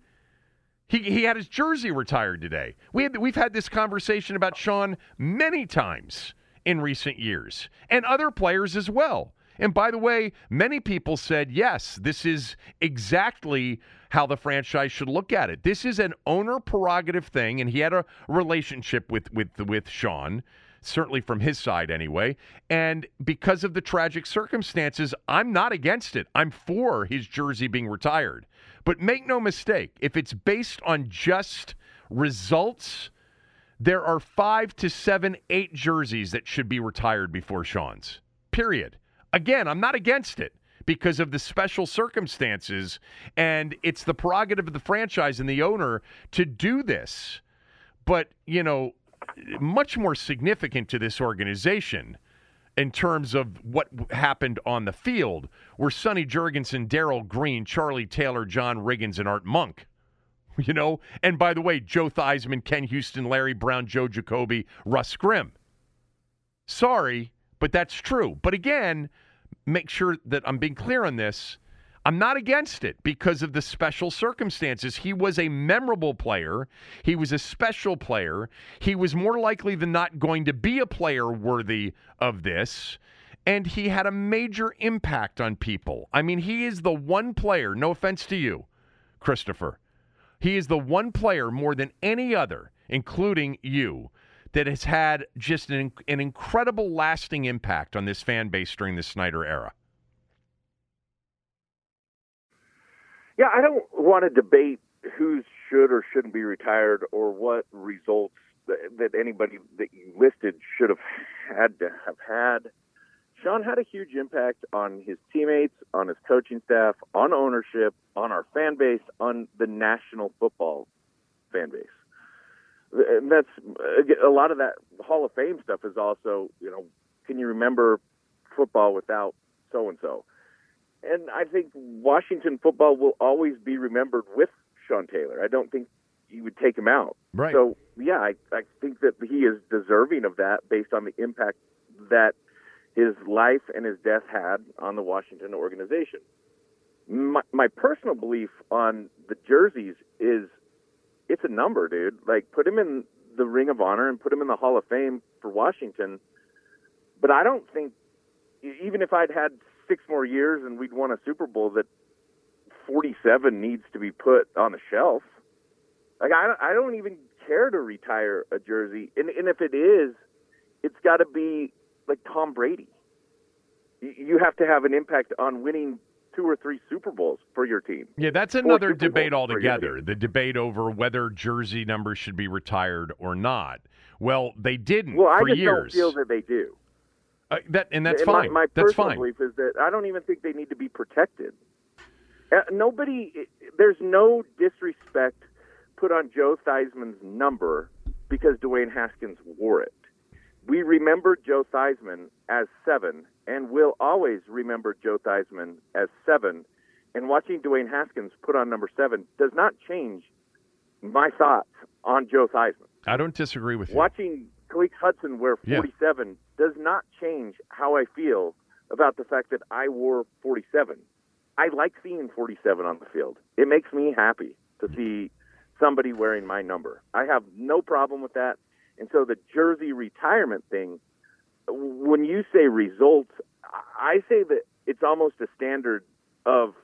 He he had his jersey retired today. We had, we've had this conversation about Sean many times in recent years, and other players as well. And by the way, many people said, yes, this is exactly how the franchise should look at it. This is an owner prerogative thing, and he had a relationship with, with, with Sean, certainly from his side anyway. And because of the tragic circumstances, I'm not against it. I'm for his jersey being retired. But make no mistake, if it's based on just results, there are five to seven, eight jerseys that should be retired before Sean's, period. Again, I'm not against it because of the special circumstances, and it's the prerogative of the franchise and the owner to do this. But, you know, much more significant to this organization in terms of what happened on the field were Sonny Jurgensen, Darrell Green, Charlie Taylor, John Riggins, and Art Monk. You know, and by the way, Joe Theismann, Ken Houston, Larry Brown, Joe Jacoby, Russ Grimm. Sorry, but that's true. But again, make sure that I'm being clear on this. I'm not against it because of the special circumstances. He was a memorable player. He was a special player. He was more likely than not going to be a player worthy of this. And he had a major impact on people. I mean, he is the one player, no offense to you, Christopher. He is the one player more than any other, including you, that has had just an, an incredible lasting impact on this fan base during the Snyder era? Yeah, I don't want to debate who should or shouldn't be retired or what results that, that anybody that you listed should have had to have had. Sean had a huge impact on his teammates, on his coaching staff, on ownership, on our fan base, on the National Football fan base. And that's a lot of that Hall of Fame stuff is also, you know, can you remember football without so-and-so? And I think Washington football will always be remembered with Sean Taylor. I don't think you would take him out. Right. So, yeah, I, I think that he is deserving of that based on the impact that his life and his death had on the Washington organization. My, my personal belief on the jerseys is it's a number, dude. Like, put him in the Ring of Honor and put him in the Hall of Fame for Washington. But I don't think, even if I'd had six more years and we'd won a Super Bowl, that forty-seven needs to be put on the shelf. Like, I, I don't even care to retire a jersey. And, and if it is, it's got to be like Tom Brady. You have to have an impact on winning two or three Super Bowls for your team. Yeah, that's another debate altogether, the debate over whether jersey numbers should be retired or not. Well, they didn't well, for I just years. don't feel that they do. Uh, that And that's and fine. My, my that's personal fine. belief is that I don't even think they need to be protected. Uh, nobody, there's no disrespect put on Joe Theismann's number because Dwayne Haskins wore it. We remember Joe Theismann as seven, and will always remember Joe Theismann as seven. And watching Dwayne Haskins put on number seven does not change my thoughts on Joe Theismann. I don't disagree with you. Watching Khaleke Hudson wear forty-seven yeah. does not change how I feel about the fact that I wore forty-seven. I like seeing forty-seven on the field. It makes me happy to see somebody wearing my number. I have no problem with that. And so the jersey retirement thing, when you say results, I say that it's almost a standard of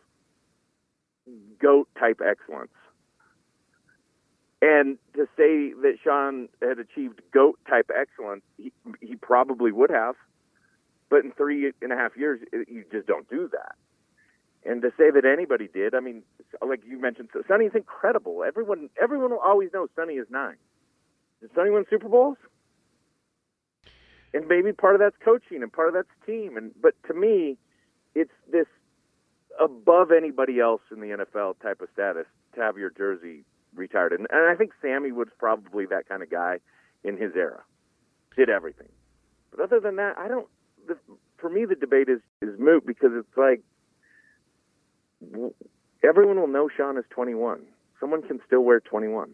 GOAT-type excellence. And to say that Sean had achieved GOAT-type excellence, he, he probably would have. But in three and a half years, you just don't do that. And to say that anybody did, I mean, like you mentioned, Sonny's incredible. Everyone, everyone will always know Sonny is nine. Did Sonny win Super Bowls? And maybe part of that's coaching and part of that's team. And but to me, it's this above anybody else in the N F L type of status to have your jersey retired. And, and I think Sammy was probably that kind of guy in his era. Did everything. But other than that, I don't. The, for me, the debate is is moot because it's like everyone will know Sean is twenty-one. Someone can still wear twenty-one.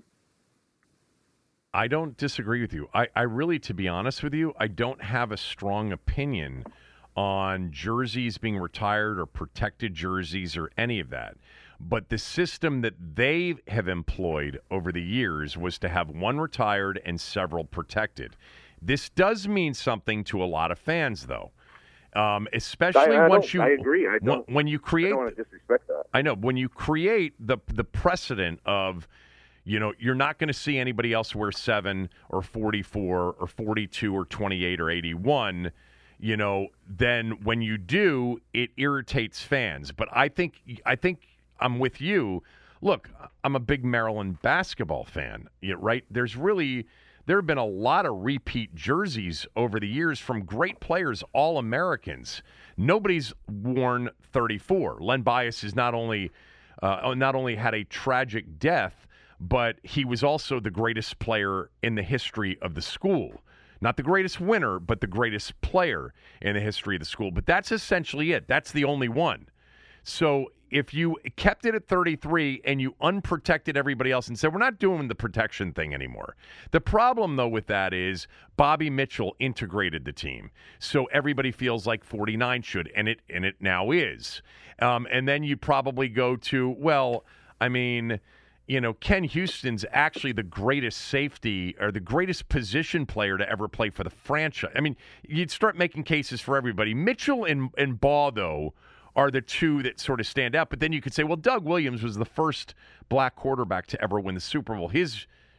I don't disagree with you. I, I really, to be honest with you, I don't have a strong opinion on jerseys being retired or protected jerseys or any of that. But the system that they have employed over the years was to have one retired and several protected. This does mean something to a lot of fans, though. Um, especially I, I once you, I agree. I don't, when you create, I don't want to disrespect that. I know when you create the the precedent of, you know, you're not going to see anybody else wear seven or forty-four or forty-two or twenty-eight or eighty-one. You know, then when you do, it irritates fans. But I think I think I'm with you. Look, I'm a big Maryland basketball fan. You know, right? There's really there have been a lot of repeat jerseys over the years from great players, all Americans. Nobody's worn thirty-four. Len Bias is not only uh, not only had a tragic death, but he was also the greatest player in the history of the school. Not the greatest winner, but the greatest player in the history of the school. But that's essentially it. That's the only one. So if you kept it at thirty-three and you unprotected everybody else and said, we're not doing the protection thing anymore. The problem, though, with that is Bobby Mitchell integrated the team. So everybody feels like forty-nine should, and it and it now is. Um, and then you probably go to, well, I mean, you know, Ken Houston's actually the greatest safety or the greatest position player to ever play for the franchise. I mean, you'd start making cases for everybody. Mitchell and, and Baugh, though, are the two that sort of stand out. But then you could say, well, Doug Williams was the first black quarterback to ever win the Super Bowl. His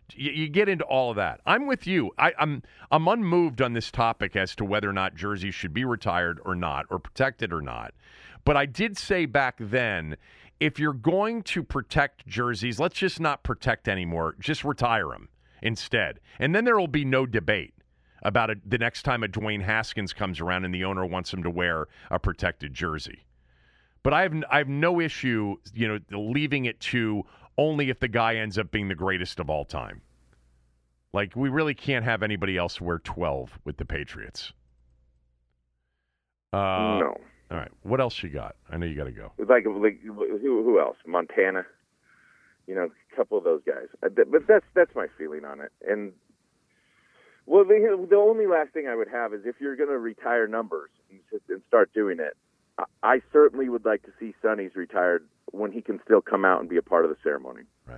You, you get into all of that. I'm with you. I, I'm I'm unmoved on this topic as to whether or not jerseys should be retired or not, or protected or not. But I did say back then, if you're going to protect jerseys, let's just not protect anymore. Just retire them instead. And then there will be no debate about it the next time a Dwayne Haskins comes around and the owner wants him to wear a protected jersey. But I have I have no issue, you know, leaving it to only if the guy ends up being the greatest of all time. Like, we really can't have anybody else wear twelve with the Patriots. Uh, no. All right. What else you got? I know you got to go. Like, like who, who else? Montana. You know, a couple of those guys. But that's that's my feeling on it. And well, the, the only last thing I would have is if you're going to retire numbers and, and start doing it, I, I certainly would like to see Sonny's retired when he can still come out and be a part of the ceremony. Right.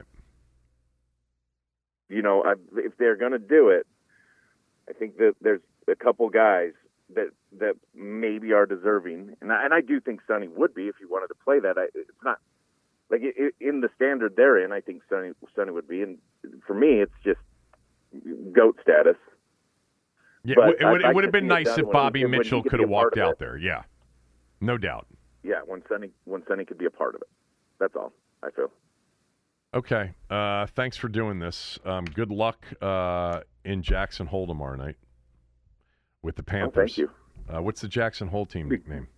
You know, I, if they're going to do it, I think that there's a couple guys that that maybe are deserving, and I, and I do think Sonny would be if he wanted to play that. I, it's not like it, it, in the standard they're in. I think Sonny Sonny would be, and for me, it's just GOAT status. Yeah, but it would, I, it would have been nice if Bobby he, Mitchell could have walked out it. there. Yeah, no doubt. Yeah, when Sonny when Sonny could be a part of it. That's all I feel. Okay. Uh, thanks for doing this. Um, good luck uh, in Jackson Hole tomorrow night with the Panthers. Oh, thank you. Uh, what's the Jackson Hole team nickname?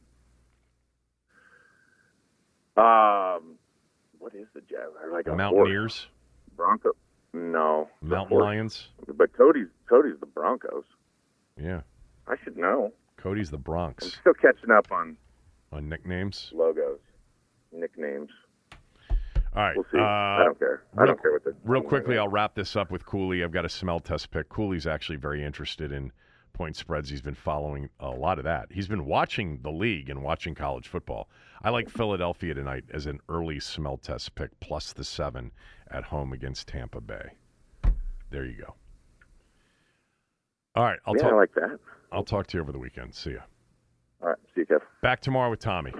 Um, what is the Jack? Like a Mountaineers? Horse. Bronco? No. Mountain Lions? But Cody's Cody's the Broncos. Yeah. I should know. Cody's the Bronx. I'm still catching up on on nicknames, logos, nicknames. All right. We'll see. Uh, I don't care. I real, don't care what the Real quickly, I'll wrap this up with Cooley. I've got a smell test pick. Cooley's actually very interested in point spreads. He's been following a lot of that. He's been watching the league and watching college football. I like Philadelphia tonight as an early smell test pick, plus the seven at home against Tampa Bay. There you go. All right. I'll yeah, talk, I like that. I'll talk to you over the weekend. See ya. All right. See you, Kev. Back tomorrow with Tommy.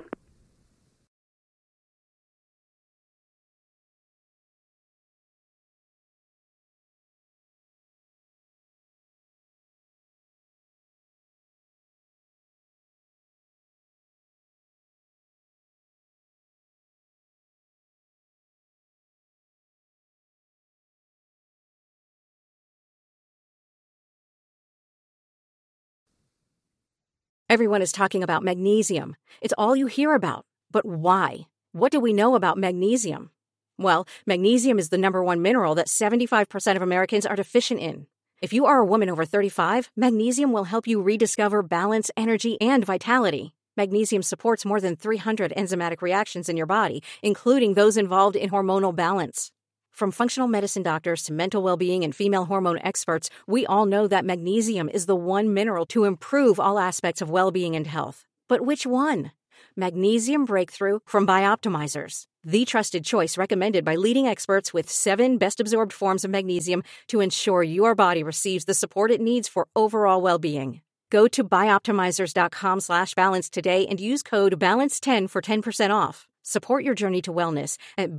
Everyone is talking about magnesium. It's all you hear about. But why? What do we know about magnesium? Well, magnesium is the number one mineral that seventy-five percent of Americans are deficient in. If you are a woman over thirty-five, magnesium will help you rediscover balance, energy, and vitality. Magnesium supports more than three hundred enzymatic reactions in your body, including those involved in hormonal balance. From functional medicine doctors to mental well-being and female hormone experts, we all know that magnesium is the one mineral to improve all aspects of well-being and health. But which one? Magnesium Breakthrough from Bioptimizers, the trusted choice recommended by leading experts with seven best-absorbed forms of magnesium to ensure your body receives the support it needs for overall well-being. Go to bioptimizers.com slash balance today and use code balance ten for ten percent off. Support your journey to wellness at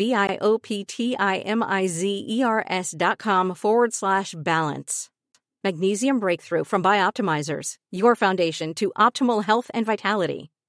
B-I-O-P-T-I-M-I-Z-E-R-S dot com forward slash balance. Magnesium Breakthrough from Bioptimizers, your foundation to optimal health and vitality.